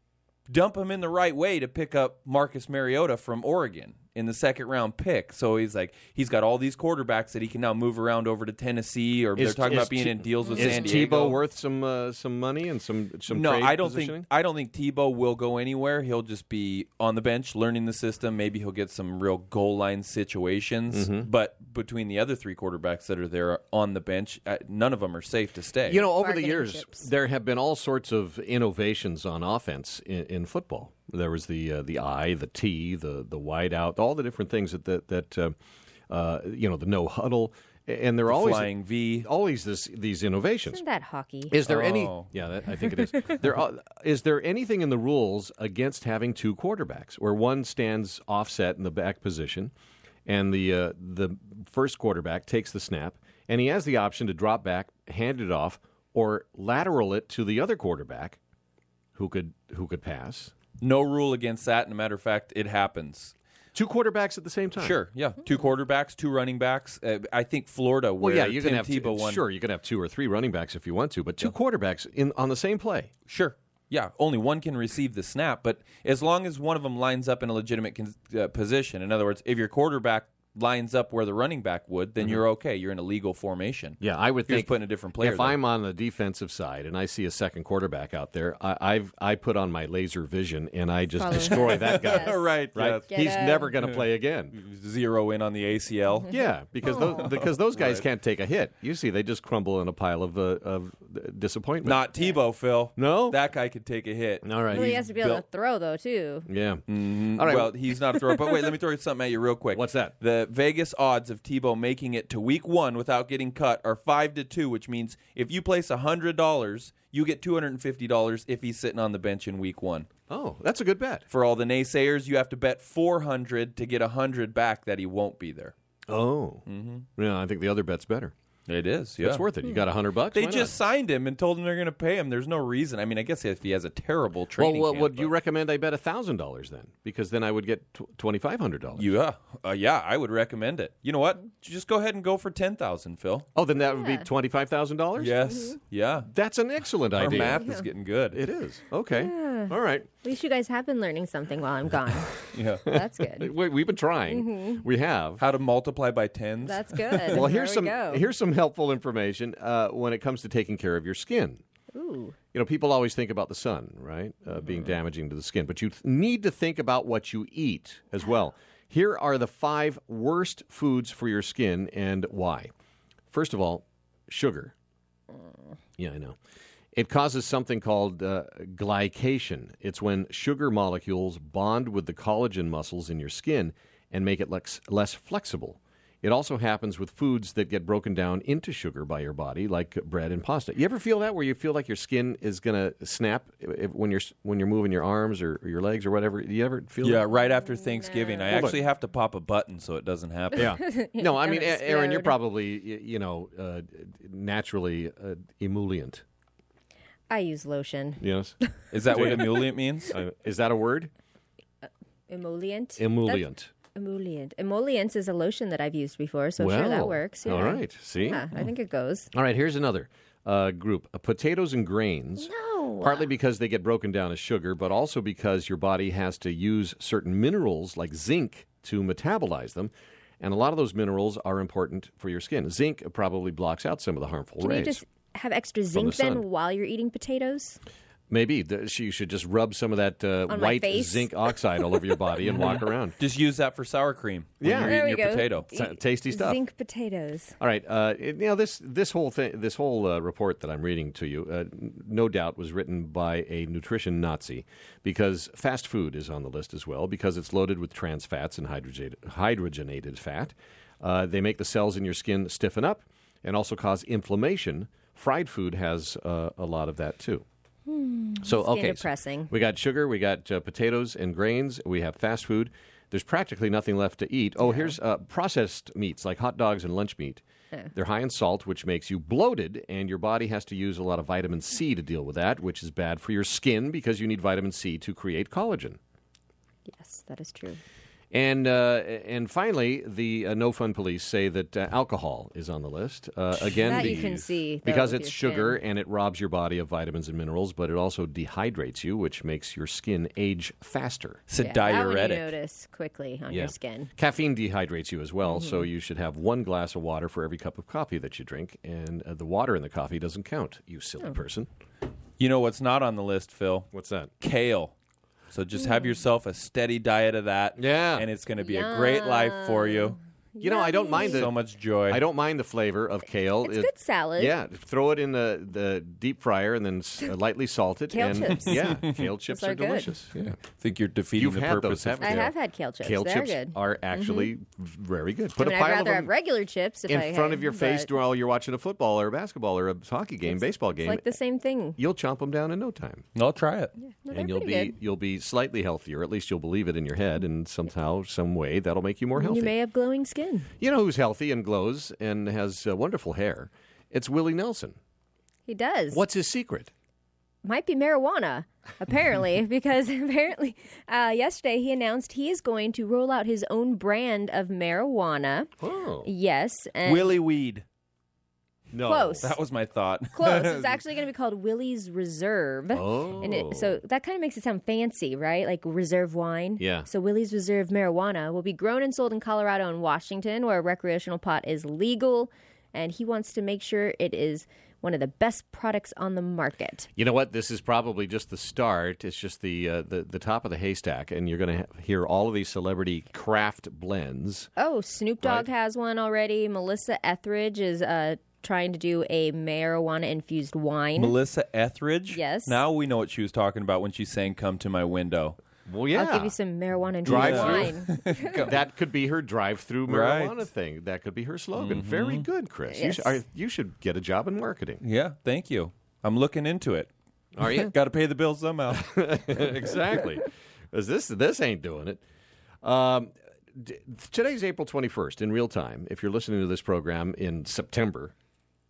dump them in the right way to pick up Marcus Mariota from Oregon in the second round pick. So he's like, he's got all these quarterbacks that he can now move around over to Tennessee, or
Is-
they're talking
is
about being
T-
in deals with
Is
San Diego.
Tebow worth some uh, some money and some some
No,
trade
I don't
positioning?
think I don't think Tebow will go anywhere. He'll just be on the bench learning the system. Maybe he'll get some real goal line situations.
Mm-hmm.
But between the other three quarterbacks that are there on the bench, uh, none of them are safe to stay.
You know, over the
Bargaining
years,
chips.
there have been all sorts of innovations on offense in, in football. There was the uh, the I, the T, the the wide out, all the different things that that, that uh, uh, you know, the no huddle, and there are always
flying V.
always this these innovations.
Isn't that hockey?
Is there any?
Oh.
Yeah, that, I think it is. There are, is there anything in the rules against having two quarterbacks, where one stands offset in the back position, and the uh, the first quarterback takes the snap, and he has the option to drop back, hand it off, or lateral it to the other quarterback, who could who could pass.
No rule against that. And a matter of fact, it happens.
Two quarterbacks at the same time.
Sure, yeah. Two quarterbacks, two running backs. Uh, I think Florida, where
Well, yeah, you can
Tim
have
Tebow
two,
won.
sure you can have two or three running backs if you want to, but two quarterbacks in on the same play.
Sure. Yeah, only one can receive the snap, but as long as one of them lines up in a legitimate con- uh, position, in other words, if your quarterback lines up where the running back would, then you're okay. You're in a legal formation.
Yeah, I would
You're
think
just putting a different player
If
there.
I'm on the defensive side and I see a second quarterback out there, I, I've I put on my laser vision and I just
Follow.
destroy that guy.
Yes.
right,
Right?
yes.
Get
He's
him.
never going to play again.
Zero in on the A C L.
Yeah, because those, because those guys can't take a hit. You see, they just crumble in a pile of uh, of disappointment.
Not Tebow, Phil.
No?
That guy could take a hit.
All right.
Well, he has to be able
built-
to throw though too.
Yeah.
Mm,
All right.
Well, he's not a thrower. But wait, let me throw something at you real quick.
What's that?
The Vegas odds of Tebow making it to week one without getting cut are five to two, which means if you place one hundred dollars, you get two hundred fifty dollars if he's sitting on the bench in week one.
Oh, that's a good bet.
For all the naysayers, you have to bet four hundred to get one hundred back that he won't be there.
Oh. Mm-hmm. Yeah, I think the other bet's better.
It is, yeah.
It's worth it. You got a hundred bucks.
They
Why
just
not?
signed him and told him they're going to pay him. There's no reason. I mean, I guess if he has a terrible
Well,
training
well
camp,
would you
but-
recommend I bet a thousand dollars then? Because then I would get twenty five hundred dollars.
Yeah, uh, yeah, I would recommend it. You know what? Just go ahead and go for ten thousand, Phil.
Oh, then that would
Yeah.
be twenty five thousand dollars.
Yes, yeah.
That's an excellent
Our
idea.
math is getting good.
It is. Okay. All right.
At least you guys have been learning something while I'm gone.
Yeah.
That's good.
We, we've been trying. We have.
How to multiply by tens?
That's good.
Well, here's
there
some
we go.
here's some helpful information uh, when it comes to taking care of your skin.
Ooh.
You know, people always think about the sun, right, uh, being damaging to the skin, but you th- need to think about what you eat as well. Here are the five worst foods for your skin and why. First of all, sugar. Yeah, I know. It causes something called uh, glycation. It's when sugar molecules bond with the collagen muscles in your skin and make it lex- less flexible. It also happens with foods that get broken down into sugar by your body, like bread and pasta. You ever feel that, where you feel like your skin is going to snap if, when you're when you're moving your arms or, or your legs or whatever? Do you ever feel
Yeah,
that?
right after Thanksgiving. I
Hold on.
actually have to pop a button so it doesn't happen.
Yeah. No, I mean,
Don't
A- Aaron, you're
explode.
probably, y- you know, uh, naturally uh, emollient.
I use lotion.
Yes.
Is that what emollient means?
Uh, is that a word?
Emollient?
Emollient.
Emollient. Emollients is a lotion that I've used before, so sure that
Well,
works. Yeah.
All right. See?
Yeah, I think it goes.
All right, here's another uh, group. Uh, potatoes and grains.
No.
Partly because they get broken down as sugar, but also because your body has to use certain minerals like zinc to metabolize them. And a lot of those minerals are important for your skin. Zinc probably blocks out some of the harmful
Can
rays.
you just have extra
the
zinc
sun.
then while you're eating potatoes?
Maybe th- you should just rub some of that uh,
On my
white
face?
zinc oxide all over your body and walk around.
Just use that for sour cream when
Yeah.
you're
There
eating
we
your
go.
potato.
T- tasty stuff.
Zinc potatoes.
All right, uh, it- you know this this whole thing, this whole uh, report that I'm reading to you, uh, n- no doubt was written by a nutrition Nazi, because fast food is on the list as well, because it's loaded with trans fats and hydrogenated, hydrogenated fat. Uh, they make the cells in your skin stiffen up and also cause inflammation. Fried food has uh, a lot of that too. So
Skin
okay, so
depressing.
we got sugar, we got uh, potatoes and grains, we have fast food. There's practically nothing left to eat. Oh, here's uh, processed meats like hot dogs and lunch meat. They're high in salt, which makes you bloated, and your body has to use a lot of vitamin C to deal with that, which is bad for your skin because you need vitamin C to create collagen.
Yes, that is true.
And uh, and finally, the uh, No Fun Police say that uh, alcohol is on the list. Uh, again,
That
be-
you can see, though,
because
with
it's
your
sugar
skin.
and it robs your body of vitamins and minerals, but it also dehydrates you, which makes your skin age faster.
It's a
Yeah, that one you
diuretic.
notice quickly on
Yeah.
your skin.
Caffeine dehydrates you as well, so
Mm-hmm.
you should have one glass of water for every cup of coffee that you drink, and uh, the water in the coffee doesn't count, you silly
Oh.
person.
You know what's not on the list, Phil?
What's that?
Kale. So just have yourself a steady diet of that.
Yeah.
And it's going to be a great life for you.
You know, I don't mind the
So much joy.
I don't mind the flavor of kale.
It's
It-
good salad.
Yeah, throw it in the, the deep fryer and then s- uh, lightly salt it.
Kale
and,
chips.
Yeah, kale chips
are
are
good.
delicious. Yeah.
think you're defeating
You've
the
had
purpose
those,
of
haven't
I
you?
have had kale chips.
Kale
They're
chips
good.
are actually very good. Put
I mean,
a
I'd
pile
rather
of
have
them
regular chips if
in
I
front
had,
of your face
but
while you're watching a football or a basketball or a hockey game, baseball
It's
game.
like the same thing.
You'll chomp them down in no time.
I'll try it.
No, they're
And you'll be
pretty good.
you'll be slightly healthier. At least you'll believe it in your head, and somehow, some way, that'll make you more healthy.
You may have glowing skin.
You know who's healthy and glows and has uh, wonderful hair? It's Willie Nelson.
He does.
What's his secret?
Might be marijuana, apparently, because apparently uh, yesterday he announced he is going to roll out his own brand of marijuana.
Oh,
Yes. And
Willy Weed.
no.
Close.
That was my thought.
Close. It's actually going to be called Willie's Reserve.
Oh.
And it, so that kind of makes it sound fancy, right? Like reserve wine.
Yeah.
So Willie's Reserve marijuana will be grown and sold in Colorado and Washington, where recreational pot is legal. And he wants to make sure it is one of the best products on the market.
You know what? This is probably just the start. It's just the uh, the, the top of the haystack, and you're going to ha- hear all of these celebrity craft blends.
Oh, Snoop Dogg
Right.
has one already. Melissa Etheridge is uh, trying to do a marijuana-infused wine.
Melissa Etheridge?
Yes.
Now we know what she was talking about when she sang Come to My Window.
Well, yeah.
I'll give you some marijuana-infused
Drive-through.
wine.
That could be her drive-through
Right.
marijuana thing. That could be her slogan. Very good, Chris. You,
Yes.
should, are, you should get a job in marketing.
Yeah, thank you. I'm looking into it.
Are you?
Got to pay the bills somehow.
Exactly. 'Cause this this ain't doing it. Um, d- today's April twenty-first in real time. If you're listening to this program in September,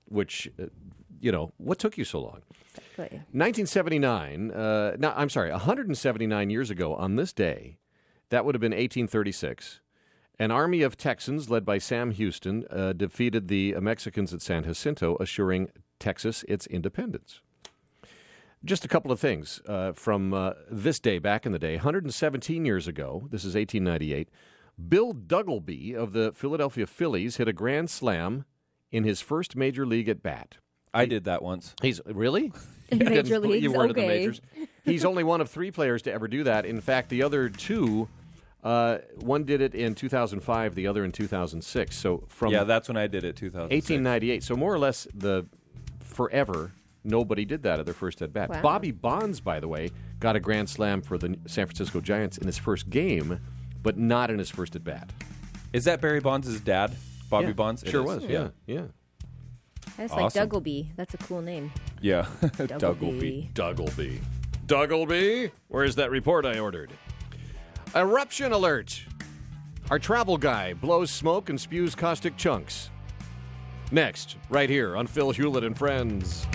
which, uh, you know, what took you so long?
Exactly.
nineteen seventy-nine, uh, no, I'm sorry, one hundred seventy-nine years ago on this day, that would have been eighteen thirty-six, an army of Texans led by Sam Houston uh, defeated the Mexicans at San Jacinto, assuring Texas its independence. Just a couple of things uh, from uh, this day back in the day. one hundred seventeen years ago, this is eighteen ninety-eight, Bill Duggleby of the Philadelphia Phillies hit a grand slam in his first major league at bat.
I did that once.
He's really?
In
You
major
didn't-
leagues,
You weren't
okay.
in the majors. He's only one of three players to ever do that. In fact, the other two, uh, one did it in two thousand five, the other in two thousand six. So from
Yeah, that's when I did it, two thousand six.
eighteen ninety-eight. So more or less the forever, nobody did that at their first at bat.
Wow.
Bobby Bonds, by the way, got a grand slam for the San Francisco Giants in his first game, but not in his first at bat.
Is that Barry Bonds' dad, Bobby
Yeah,
Bonds? It
Sure
is.
was. Yeah, yeah.
That's
Awesome.
like Duggleby. That's a cool name.
Yeah. Duggleby.
Duggleby. Duggleby? Where's that report I ordered? Eruption alert. Our travel guy blows smoke and spews caustic chunks. Next, right here on Phil Hewlett and Friends.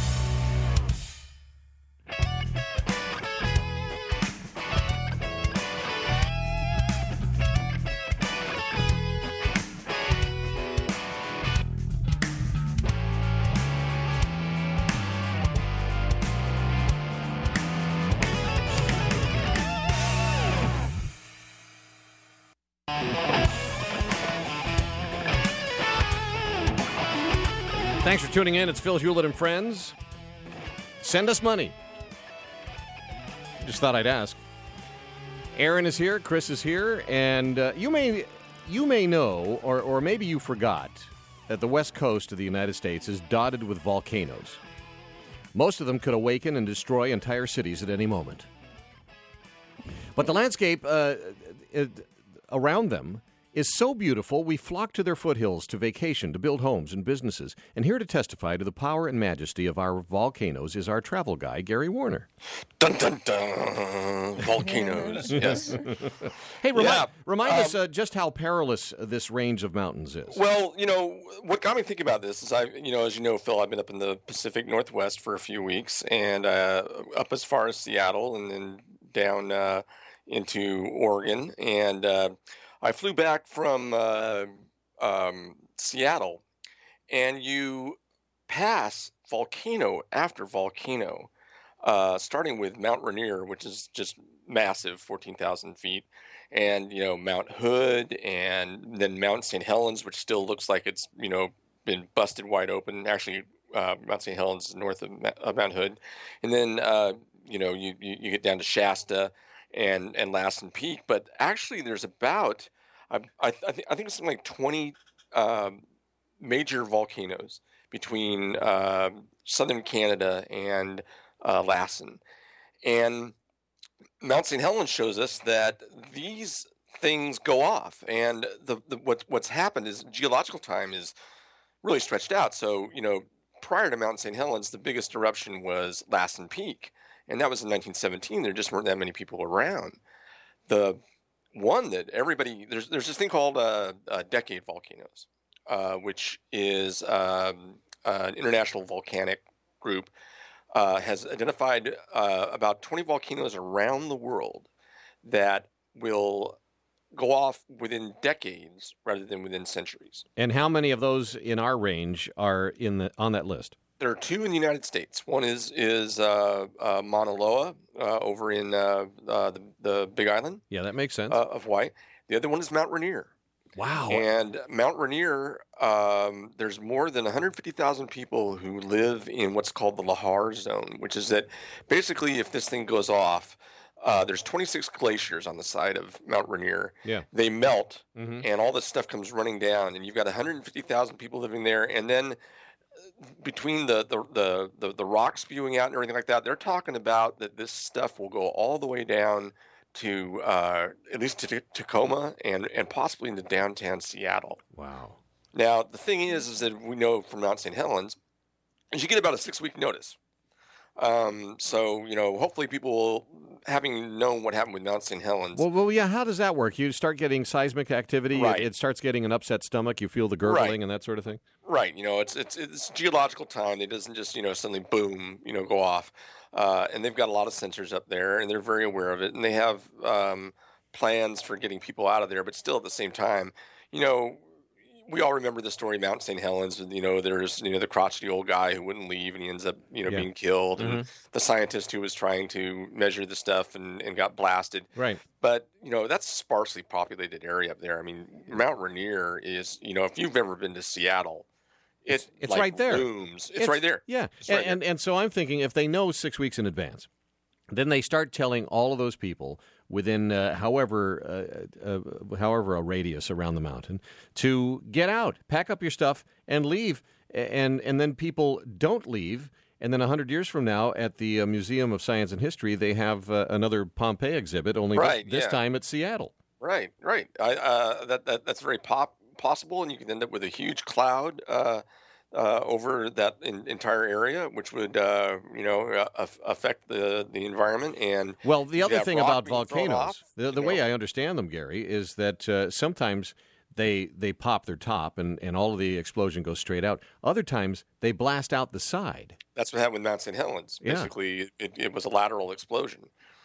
Thanks for tuning in. It's Phil Hewlett and Friends. Send us money. Just thought I'd ask. Aaron is here. Chris is here. And uh, you may you may know, or, or maybe you forgot, that the west coast of the United States is dotted with volcanoes. Most of them could awaken and destroy entire cities at any moment. But the landscape uh, it, around them is so beautiful, we flock to their foothills to vacation, to build homes and businesses. And here to testify to the power and majesty of our volcanoes is our travel guy, Gary Warner.
Dun, dun, dun. Volcanoes, yes.
Hey, remind,
Yeah,
remind
um,
us uh, just how perilous this range of mountains is.
Well, you know, what got me thinking about this is I, you know, as you know, Phil, I've been up in the Pacific Northwest for a few weeks and uh, up as far as Seattle and then down uh, into Oregon. And uh, I flew back from uh, um, Seattle, and you pass volcano after volcano, uh, starting with Mount Rainier, which is just massive, fourteen thousand feet, and, you know, Mount Hood, and then Mount Saint Helens, which still looks like it's, you know, been busted wide open. Actually, uh, Mount Saint Helens is north of, of Mount Hood. And then, uh, you know, you, you, you get down to Shasta and, and Lassen Peak. But actually, there's about, I, I, I, think, I think it's something like twenty um, major volcanoes between uh, southern Canada and uh, Lassen. And Mount Saint Helens shows us that these things go off, and the, the what what's happened is geological time is really stretched out. So, you know, prior to Mount Saint Helens, the biggest eruption was Lassen Peak, and that was in nineteen seventeen. There just weren't that many people around. The one that everybody there's there's this thing called uh, uh, decade volcanoes, uh, which is um, uh, an international volcanic group. Uh, has identified uh, about twenty volcanoes around the world that will go off within decades rather than within centuries.
And how many of those in our range are in the on that list?
There are two in the United States. One is is uh, uh, Mauna Loa uh, over in uh, uh, the, the Big Island
Yeah, that makes sense.
uh, of Hawaii. The other one is Mount Rainier.
wow.
And Mount Rainier, um, there's more than one hundred fifty thousand people who live in what's called the Lahar Zone, which is that basically if this thing goes off, uh, there's twenty-six glaciers on the side of Mount Rainier.
Yeah.
They melt,
Mhm.
and all this stuff comes running down, and you've got one hundred fifty thousand people living there, and then between the, the, the, the, the rock spewing out and everything like that, they're talking about that this stuff will go all the way down to uh, at least to Tacoma and, and possibly into downtown Seattle.
Wow.
Now, the thing is, is that we know from Mount Saint Helens, is you get about a six-week notice. Um, so, you know, hopefully people will, having known what happened with Mount Saint Helens.
Well, well, yeah. How does that work? You start getting seismic activity.
Right.
It, it starts getting an upset stomach. You feel the gurgling
Right.
and that sort of thing.
Right. You know, it's it's it's geological time. It doesn't just, you know, suddenly boom, you know, go off. Uh, and they've got a lot of sensors up there, and they're very aware of it. And they have um, plans for getting people out of there. But still, at the same time, you know, we all remember the story of Mount Saint Helens. You know, there's, you know, the crotchety old guy who wouldn't leave, and he ends up, you know,
Yeah.
being killed.
Mhm.
And the scientist who was trying to measure the stuff and, and got blasted.
Right.
But, you know, that's a sparsely populated area up there. I mean, Mount Rainier is, you know, if you've ever been to Seattle, it
It's
like
right there.
looms. It's, right there.
Yeah.
It's right
and, and and so I'm thinking if they know six weeks in advance, then they start telling all of those people within uh, however uh, uh, however a radius around the mountain to get out, pack up your stuff, and leave. And and then people don't leave. And then one hundred years from now, at the uh, Museum of Science and History, they have uh, another Pompeii exhibit, only
Right,
this, this
yeah.
time it's Seattle.
Right, right. I, uh, that, that that's very pop, possible, and you can end up with a huge cloud uh, uh, over that in, entire area, which would, uh, you know, uh, aff- affect the, the environment. And
Well, the
you
other
have
thing
rock
about
being thrown
volcanoes,
off,
the, the
you
way
know.
I understand them, Gary, is that uh, sometimes they they pop their top and, and all of the explosion goes straight out. Other times they blast out the side.
That's what happened with Mount Saint Helens.
Yeah.
Basically, it, it was a lateral explosion.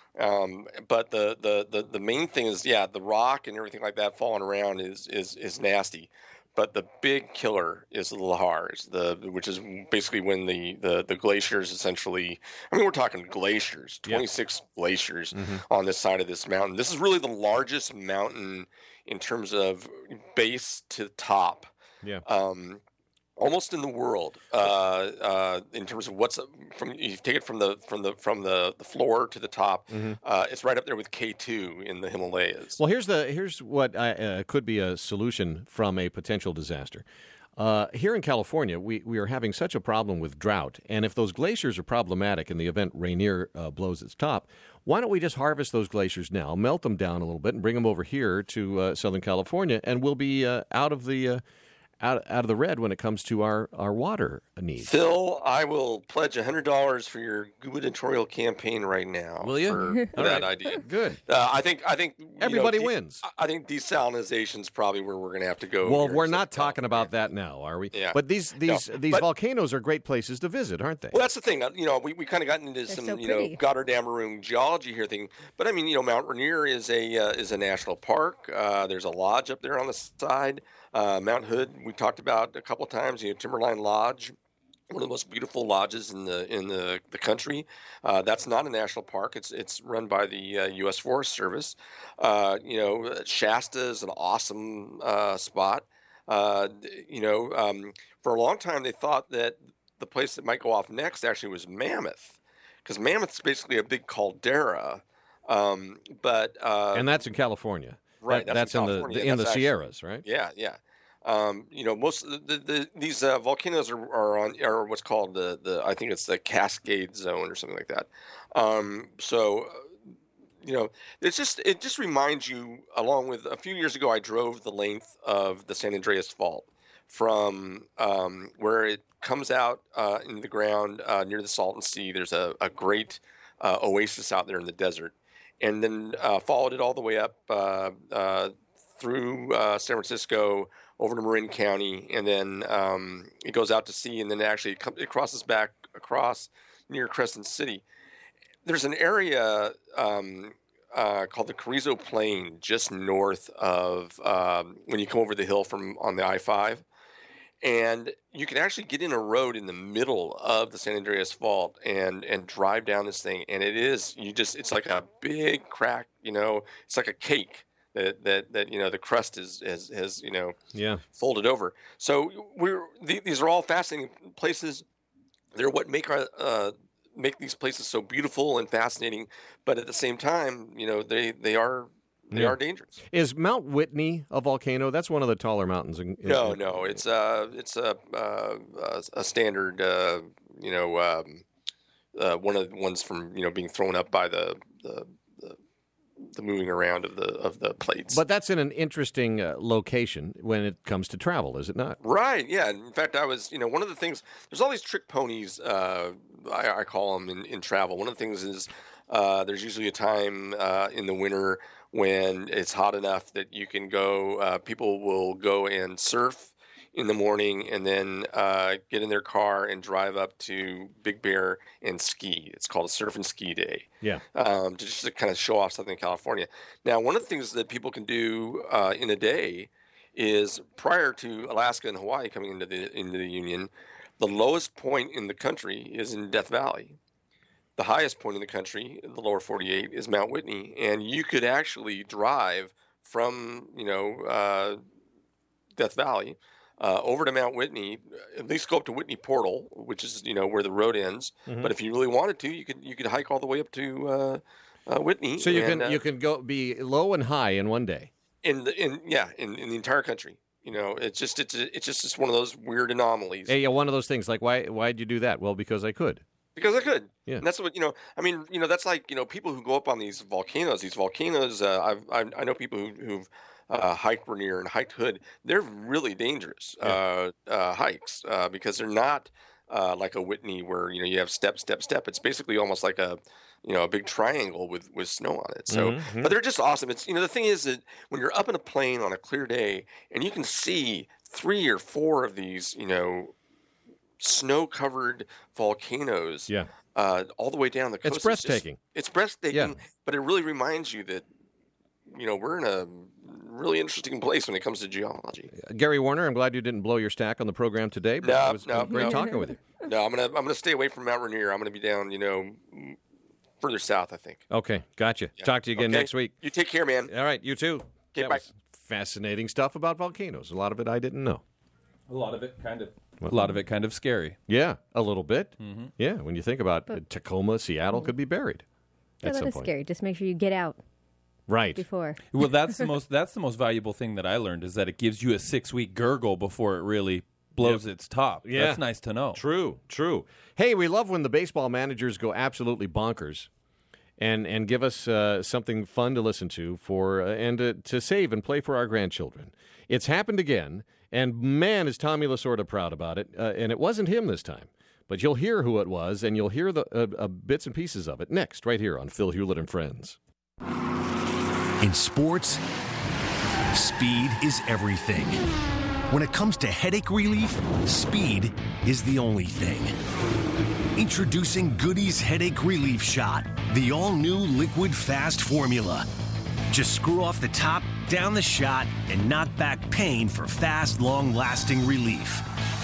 Um, but the, the, the, the main thing is, yeah, the rock and everything like that falling around is, is, is nasty. But the big killer is the lahars, the which is basically when the, the, the glaciers essentially, I mean, we're talking glaciers, twenty-six glaciers on this side of this mountain. This is really the largest mountain in terms of base to top.
Yeah.
Um, almost in the world, uh, uh, in terms of what's from. You take it from the from the from the, the floor to the top. Uh, it's right up there with K two in the Himalayas.
Well, here's the here's what I, uh, could be a solution from a potential disaster. Uh, here in California, we, we are having such a problem with drought, and if those glaciers are problematic in the event Rainier uh, blows its top, why don't we just harvest those glaciers now, melt them down a little bit, and bring them over here to uh, Southern California, and we'll be uh, out of the uh, out out of the red when it comes to our, our water needs.
Phil, I will pledge a hundred dollars for your gubernatorial campaign right now.
Will you?
For, for
All
that
right.
idea?
Good.
Uh, I think I think you know,
Everybody
de-
wins.
I think desalinization is probably where we're going to have to go.
Well,
here in
we're
Southern
not talking
California.
about that now, are we?
Yeah.
But these these
No,
these
but-
volcanoes are great places to visit, aren't they?
Well, that's the thing. uh, You know, we, we kind of gotten into
They're
some,
so
you know,
pretty.
Goddard Amaroon geology here thing. But I mean, you know, Mount Rainier is a uh, is a national park. Uh, there's a lodge up there on the side. Uh, Mount Hood, we talked about a couple of times. You know, Timberline Lodge, one of the most beautiful lodges in the in the, the country. Uh, that's not a national park. It's it's run by the uh, U S Forest Service. Uh, you know, Shasta is an awesome uh, spot. Uh, you know, um, for a long time they thought that the place that might go off next actually was Mammoth, because Mammoth's basically a big caldera. Um, but uh,
and that's in California.
Right,
That-
that's
that's
in
in the
California.
in the
That's actually-
Sierras, right?
yeah, yeah. Um, you know, most of the, the, the these uh, volcanoes are, are on are what's called the, the I think it's the Cascade Zone or something like that. Um, so, uh, you know, it's just it just reminds you. Along with a few years ago, I drove the length of the San Andreas Fault from um, where it comes out uh, in the ground uh, near the Salton Sea. There's a, a great uh, oasis out there in the desert, and then uh, followed it all the way up uh, uh, through uh, San Francisco over to Marin County, and then um, it goes out to sea, and then actually it, comes, it crosses back across near Crescent City. There's an area um, uh, called the Carrizo Plain just north of um, when you come over the hill from on the I five. And you can actually get in a road in the middle of the San Andreas Fault and and drive down this thing. And it is, you just, it's like a big crack, you know, it's like a cake that, that, that you know, the crust is, has, has, you know,
Yeah.
folded over. So we're, th- these are all fascinating places. They're what make our, uh, make these places so beautiful and fascinating. But at the same time, you know, they, they are, they
Yeah.
are dangerous.
Is Mount Whitney a volcano? That's one of the taller mountains. In, in-
No, no, it's uh, it's a uh, a- a standard, uh, you know, um, uh, one of the ones from you know being thrown up by the the, the the moving around of the of the plates.
But that's in an interesting uh, location when it comes to travel, is it not?
Right. Yeah. In fact, I was, you know, one of the things. There's all these trick ponies. Uh, I, I call them in, in travel. One of the things is uh, there's usually a time uh, in the winter when it's hot enough that you can go. Uh, people will go and surf in the morning and then uh, get in their car and drive up to Big Bear and ski. It's called a surf and ski day.
Yeah.
Um, to just to kind of show off Southern California. Now, one of the things that people can do uh, in a day is prior to Alaska and Hawaii coming into the into the Union, the lowest point in the country is in Death Valley. The highest point in the country, the lower forty-eight, is Mount Whitney, and you could actually drive from you know uh, Death Valley uh, over to Mount Whitney, at least go up to Whitney Portal, which is you know where the road ends.
Mm-hmm.
But if you really wanted to, you could you could hike all the way up to uh, uh, Whitney.
So you
and,
can
uh,
you can go be low and high in one day.
in the in yeah in, in the entire country. You know, it's just it's it's just it's one of those weird anomalies.
Hey, yeah, one of those things. Like, why why'd you do that? Well, because I could.
Because I could.
Yeah.
And that's what, you know, I mean, you know, that's like, you know, people who go up on these volcanoes, these volcanoes, uh, I've, I, I know people who, who've uh, hiked Rainier and hiked Hood. They're really dangerous uh, uh, hikes uh, because they're not uh, like a Whitney where, you know, you have step, step, step. It's basically almost like a, you know, a big triangle with, with snow on it. So,
Mm-hmm.
but they're just awesome. It's, you know, the thing is that when you're up in a plane on a clear day and you can see three or four of these, you know, snow-covered volcanoes,
Yeah.
uh, all the way down the coast.
It's breathtaking.
Just, it's breathtaking,
Yeah.
but it really reminds you that you know we're in a really interesting place when it comes to geology.
Gary Warner, I'm glad you didn't blow your stack on the program today. But
No,
it was
no,
great
no.
talking with you.
No, I'm gonna I'm gonna stay away from Mount Rainier. I'm gonna be down, you know, further south. I think.
Okay, gotcha. Talk to you again
Okay.
next week.
You take care, man.
All right, you too.
Okay,
That
bye.
was fascinating stuff about volcanoes. A lot of it I didn't know.
A lot of it kind of, a lot of it kind of scary.
Yeah, a little bit.
Mm-hmm.
Yeah, when you think about it, Tacoma, Seattle could be buried
Yeah,
at
that
some
is
point.
scary. Just make sure you get out
Right.
before.
Well, that's the most that's the most valuable thing that I learned is that it gives you a six week gurgle before it really blows its top.
Yeah.
That's nice to know.
True, true. Hey, we love when the baseball managers go absolutely bonkers and and give us uh, something fun to listen to for uh, and to, to save and play for our grandchildren. It's happened again, and man, is Tommy Lasorda proud about it. Uh, and it wasn't him this time, but you'll hear who it was, and you'll hear the uh, uh, bits and pieces of it next, right here on Phil Hewlett and Friends.
In sports, speed is everything. When it comes to headache relief, speed is the only thing. Introducing Goody's Headache Relief Shot, the all-new liquid fast formula. Just screw off the top, down the shot, and knock back pain for fast, long-lasting relief.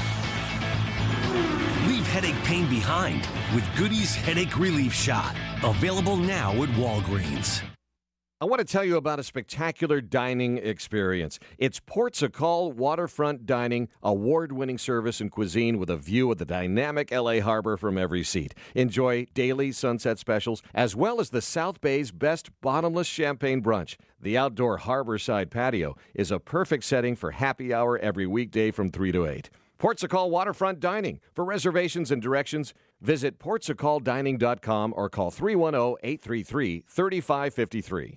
Leave headache pain behind with Goody's Headache Relief Shot. Available now at Walgreens.
I want to tell you about a spectacular dining experience. It's Portugal Waterfront Dining, award-winning service and cuisine with a view of the dynamic L A harbor from every seat. Enjoy daily sunset specials, as well as the South Bay's best bottomless champagne brunch. The outdoor harborside patio is a perfect setting for happy hour every weekday from three to eight. Portugal Waterfront Dining. For reservations and directions, visit portugal dining dot com or call three one zero, eight three three, three five five three.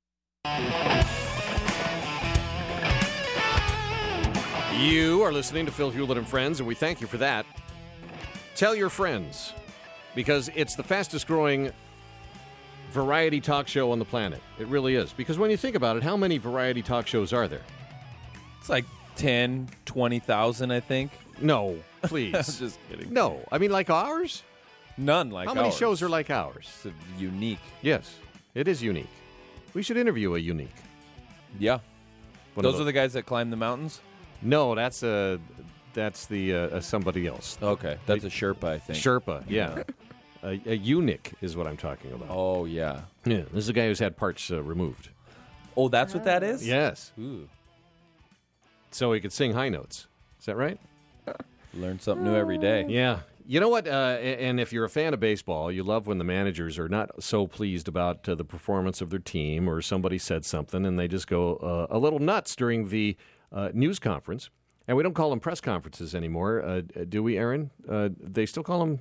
You are listening to Phil Hewlett and Friends, and we thank you for that. Tell your friends, because it's the fastest growing variety talk show on the planet. It really is. Because when you think about it, how many variety talk shows are there?
It's like ten, twenty thousand, I think.
No, please.
Just kidding.
No, I mean like ours?
None like
How many
ours.
shows are like ours?
It's unique.
Yes, it is unique. We should interview a unique.
Yeah.
One
Those
of
are the guys that climb the mountains?
No, that's a that's the uh, uh, somebody else.
Okay. That's a Sherpa, I think.
Sherpa, yeah. a, a eunuch is what I'm talking about.
Oh, yeah.
Yeah, this is a guy who's had parts uh, removed.
Oh, that's what that is?
Yes,
Ooh.
so he could sing high notes. Is that right?
Learn something new every day.
Yeah. You know what? Uh, a- and if you're a fan of baseball, you love when the managers are not so pleased about uh, the performance of their team, or somebody said something and they just go uh, a little nuts during the uh, news conference. And we don't call them press conferences anymore, uh, do we, Aaron? Uh, they still call them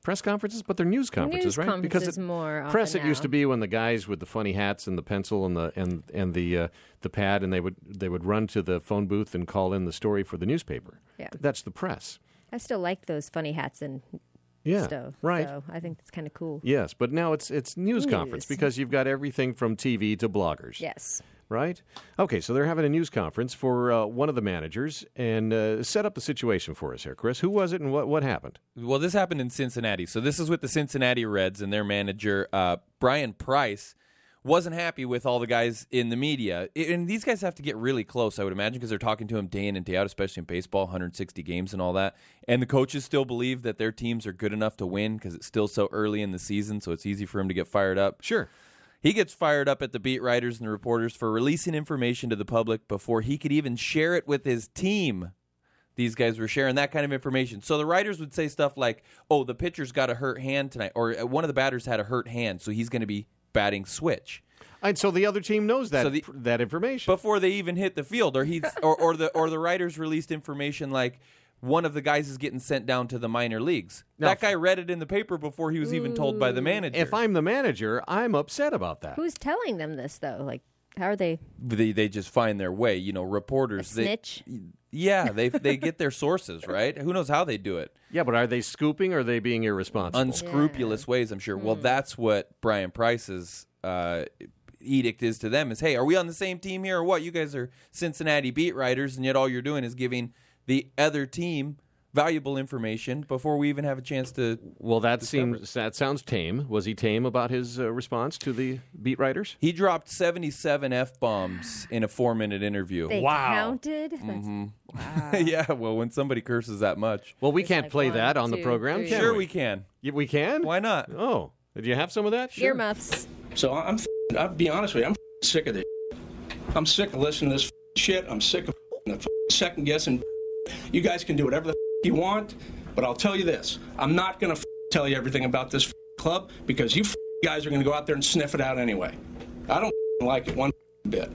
press conferences, but they're news conferences,
news
right? Because
conferences
it,
more
press
often
it used
now.
to be when the guys with the funny hats and the pencil and the and and the uh, the pad, and they would they would run to the phone booth and call in the story for the newspaper.
Yeah.
That's the press.
I still like those funny hats and
Yeah,
stuff.
right.
So I think that's kind of cool.
Yes, but now it's it's news,
News.
conference because you've got everything from T V to bloggers.
Yes.
Right? Okay, so they're having a news conference for uh, one of the managers, and uh, set up the situation for us here, Chris. Who was it, and what what happened?
Well, this happened in Cincinnati. So this is with the Cincinnati Reds, and their manager, uh, Brian Price, wasn't happy with all the guys in the media. And these guys have to get really close, I would imagine, because they're talking to him day in and day out, especially in baseball, one hundred sixty games and all that. And the coaches still believe that their teams are good enough to win because it's still so early in the season, so it's easy for him to get fired up.
Sure.
He gets fired up at the beat writers and the reporters for releasing information to the public before he could even share it with his team. These guys were sharing that kind of information. So the writers would say stuff like, oh, the pitcher's got a hurt hand tonight, or one of the batters had a hurt hand, so he's going to be batting switch.
And so the other team knows that
So the-
that information.
Before they even hit the field, or he's or, or the or the writers released information like one of the guys is getting sent down to the minor leagues.
Now,
that guy read it in the paper before he was even told by the manager.
If I'm the manager, I'm upset about that.
Who's telling them this, though? Like, how are they?
they they just find their way, you know, reporters.
A
they-
snitch?
yeah, they they get their sources, right? Who knows how they do it?
Yeah, but are they scooping or are they being irresponsible?
Unscrupulous ways, I'm sure. Well, that's what Brian Price's uh, edict is to them is, hey, are we on the same team here or what? You guys are Cincinnati beat writers, and yet all you're doing is giving the other team valuable information before we even have a chance to.
Well, that
discover
seems that sounds tame. Was he tame about his uh, response to the beat writers?
He dropped seventy-seven F-bombs in a four-minute interview.
They
Wow.
counted? That's,
Mm-hmm.
Wow.
Yeah, well, when somebody curses that much.
Well, we
It's
can't
like
play
one,
that on the
two,
program,
three.
can
Sure
we?
we can.
Y- We can?
Why not?
Oh, do you have some of that?
Earmuffs.
So I'm, f- I'll be honest with you, I'm f- sick of this. I'm sick of listening to this f- shit. I'm sick of the f- second guessing. You guys can do whatever the f- you want, but I'll tell you this: I'm not going to f- tell you everything about this f- club because you f- guys are going to go out there and sniff it out anyway. I don't f- like it one f- bit.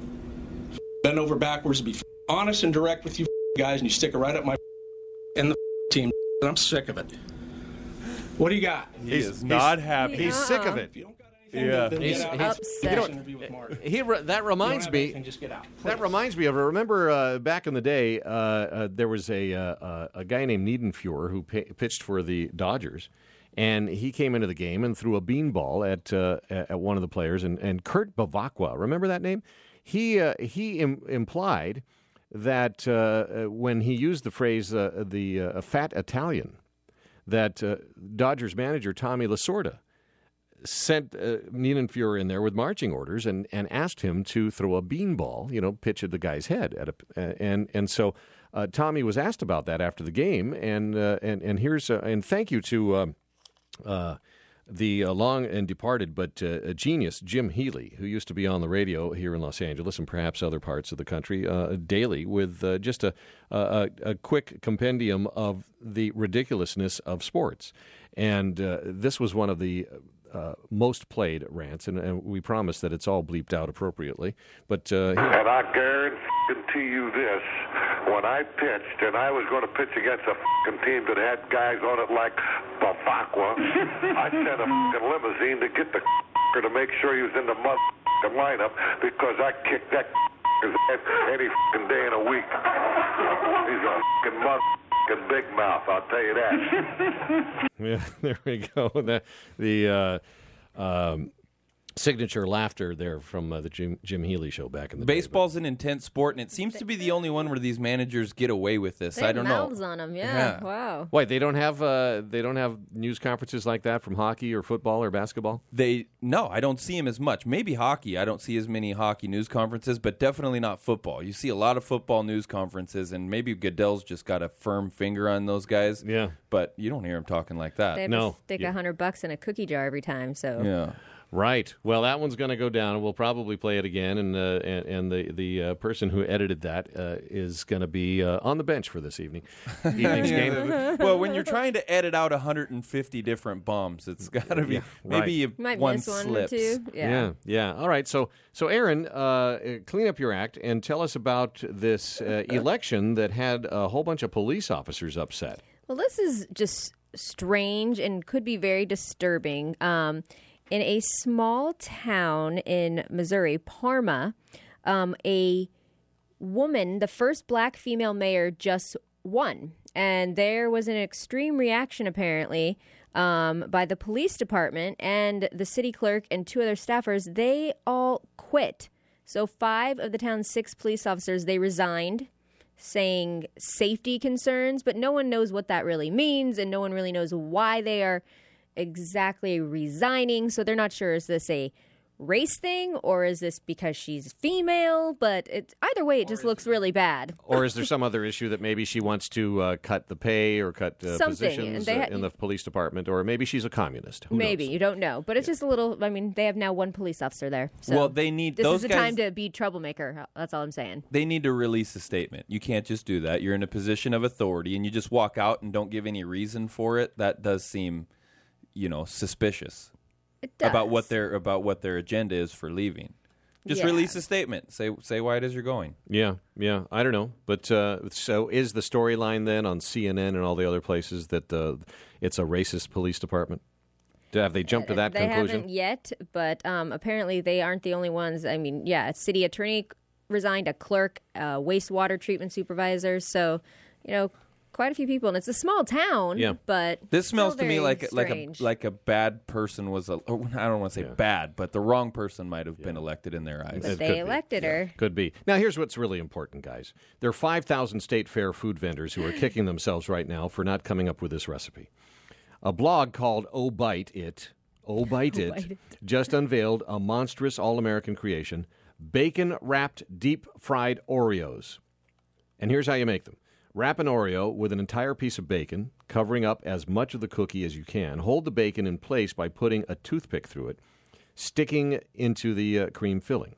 Bend over backwards, be f- honest and direct with you f- guys, and you stick it right up my f- and the f- team. And I'm sick of it. What do you got?
He
He's-
is not
he's-
happy.
He's sick of it.
If you don't got anything,
Yeah.
then
He's-
get out.
he's-
Upset.
You know, interview with Mark.
He re- that
You
reminds
don't have
me.
anything, just get out.
That
please.
reminds me of. Remember uh, back in the day, uh, uh, there was a uh, uh, a guy named Niedenfuhr who pi pitched for the Dodgers, and he came into the game and threw a beanball at uh, at one of the players, and, and Kurt Bavacqua. Remember that name? He uh, he Im- implied that uh, when he used the phrase uh, the uh, fat Italian, that uh, Dodgers manager Tommy Lasorda sent uh, Niedenfuhr in there with marching orders and, and asked him to throw a beanball, you know, pitch at the guy's head. At a, and and so uh, Tommy was asked about that after the game, and uh, and and here's uh, and thank you to uh, uh, the uh, long and departed but uh, a genius Jim Healy, who used to be on the radio here in Los Angeles and perhaps other parts of the country uh, daily with uh, just a, a a quick compendium of the ridiculousness of sports, and uh, this was one of the Uh, most played rants, and, and we promise that it's all bleeped out appropriately. But uh, here-
And I guarantee you this, when I pitched, and I was going to pitch against a f***ing team that had guys on it like Bavacqua, I sent a f***ing limousine to get the f***er to make sure he was in the mother***ing lineup because I kicked that f***er's ass any f***ing day in a week. He's a f***ing mother***ing big mouth, I'll tell you that.
yeah, there we go. The, the uh, um, signature laughter there from uh, the Jim, Jim Healy show back in the day.
Baseball's an intense sport, and it seems to be the only one where these managers get away with this.
They
I
have
don't
mouths
know.
on them. Yeah.
Yeah.
Wow.
Wait, they don't have uh, they don't have news conferences like that from hockey or football or basketball?
They no, I don't see them as much. Maybe hockey. I don't see as many hockey news conferences, but definitely not football. You see a lot of football news conferences, and maybe Goodell's just got a firm finger on those guys.
Yeah.
But you don't hear him talking like that.
They have
No.
to stick a
Yeah.
hundred bucks in a cookie jar every time. So
Yeah.
Right. Well, that one's going to go down, and we'll probably play it again. And uh, and, and the the uh, person who edited that uh, is going to be uh, on the bench for this evening evening's game.
Well, when you're trying to edit out one hundred fifty different bombs, it's got to be
Yeah,
maybe
you might
one
miss one
slips.
or two. Yeah.
Yeah, yeah. All right. So, so Aaron, uh, clean up your act and tell us about this uh, election that had a whole bunch of police officers upset.
Well, this is just strange and could be very disturbing. Um, in a small town in Missouri, Parma, um, a woman, the first black female mayor, just won. And there was an extreme reaction, apparently, um, by the police department and the city clerk and two other staffers. They all quit. So five of the town's six police officers, they resigned, saying safety concerns, but no one knows what that really means, and no one really knows why they are exactly resigning. So they're not sure, is this a race thing or is this because she's female? But it, either way, it just looks really bad.
Or is there some other issue that maybe she wants to uh, cut the pay or cut uh, positions
ha-
uh, in the police department, or maybe she's a communist? Who
maybe
knows?
You don't know, but it's yeah. just a little. I mean, they have now one police officer there. So
well, they need
this
those
is the
guys,
time to be troublemaker. That's all I'm saying.
They need to release a statement. You can't just do that. You're in a position of authority, and you just walk out and don't give any reason for it. That does seem, you know, suspicious.
It does.
About what their about what their agenda is for leaving. Just
yeah.
release a statement. Say say why it is you're going.
Yeah, yeah. I don't know, but uh, so is the storyline then on C N N and all the other places that uh, it's a racist police department? Have they jumped to that
they
conclusion?
They haven't yet, but um, apparently they aren't the only ones. I mean, yeah, a city attorney resigned, a clerk, a wastewater treatment supervisor. So, you know, quite a few people, and it's a small town.
Yeah.
But
this smells to me like
strange.
like a like a bad person was. A, or I don't want to say
yeah.
bad, but the wrong person might have yeah. been elected in their eyes.
But
it
they elected
be.
her.
Yeah. Could be. Now, here's what's really important, guys. There are five thousand state fair food vendors who are kicking themselves right now for not coming up with this recipe. A blog called Oh Bite It, Oh Bite It,
Bite It.
just unveiled a monstrous all-American creation: bacon-wrapped deep-fried Oreos. And here's how you make them. Wrap an Oreo with an entire piece of bacon, covering up as much of the cookie as you can. Hold the bacon in place by putting a toothpick through it, sticking into the uh, cream filling.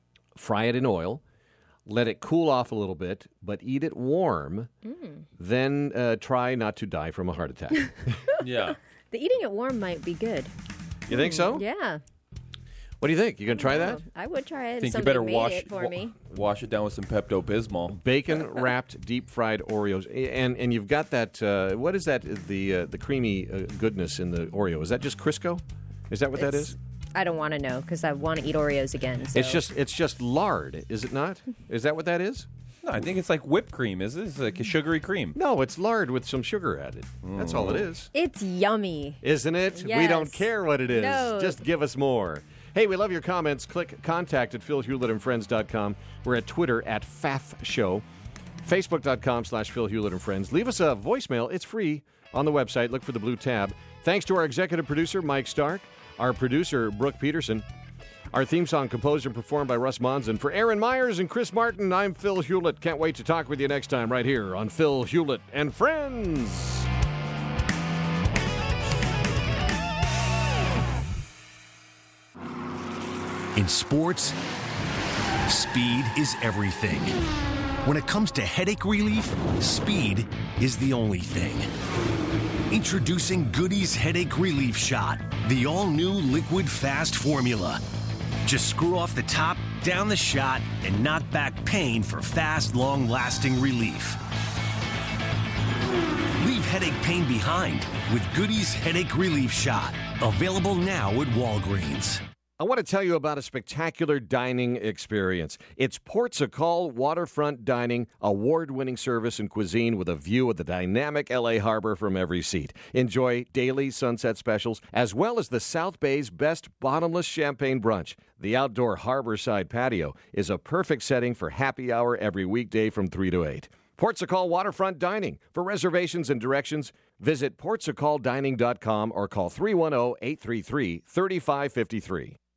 Fry it in oil. Let it cool off a little bit, but eat it warm. Mm. Then uh, try not to die from a heart attack.
Yeah.
The eating it warm might be good.
You think so?
Yeah.
What do you think? You going to try that?
I would try it.
I think
Somebody
you better
made
wash
it for
wa-
me.
Wash it down with some Pepto-Bismol.
Bacon-wrapped deep-fried Oreos. And and you've got that, uh, what is that, the uh, the creamy uh, goodness in the Oreo? Is that just Crisco? Is that what
It's,
that is?
I don't want to know because I want to eat Oreos again. So.
It's just it's just lard, is it not? Is that what that is?
No, I think it's like whipped cream, is it? It's like a sugary cream.
No, it's lard with some sugar added. That's all it is.
It's yummy.
Isn't it?
Yes.
We don't care what it is.
No.
Just give us more. Hey, we love your comments. Click contact at phil hewlett and friends dot com. We're at Twitter at F A F Show. Facebook.com slash Phil Hewlett and Friends. Leave us a voicemail. It's free on the website. Look for the blue tab. Thanks to our executive producer, Mike Stark. Our producer, Brooke Peterson. Our theme song composed and performed by Russ Monson. For Aaron Myers and Chris Martin, I'm Phil Hewlett. Can't wait to talk with you next time right here on Phil Hewlett and Friends.
In sports, speed is everything. When it comes to headache relief, speed is the only thing. Introducing Goody's Headache Relief Shot, the all-new liquid fast formula. Just screw off the top, down the shot, and knock back pain for fast, long-lasting relief. Leave headache pain behind with Goody's Headache Relief Shot. Available now at Walgreens.
I want to tell you about a spectacular dining experience. It's Portugal Waterfront Dining, award-winning service and cuisine with a view of the dynamic L A harbor from every seat. Enjoy daily sunset specials, as well as the South Bay's best bottomless champagne brunch. The outdoor harborside patio is a perfect setting for happy hour every weekday from three to eight. Portugal Waterfront Dining. For reservations and directions, visit portugal dining dot com or call three one zero, eight three three, three five five three.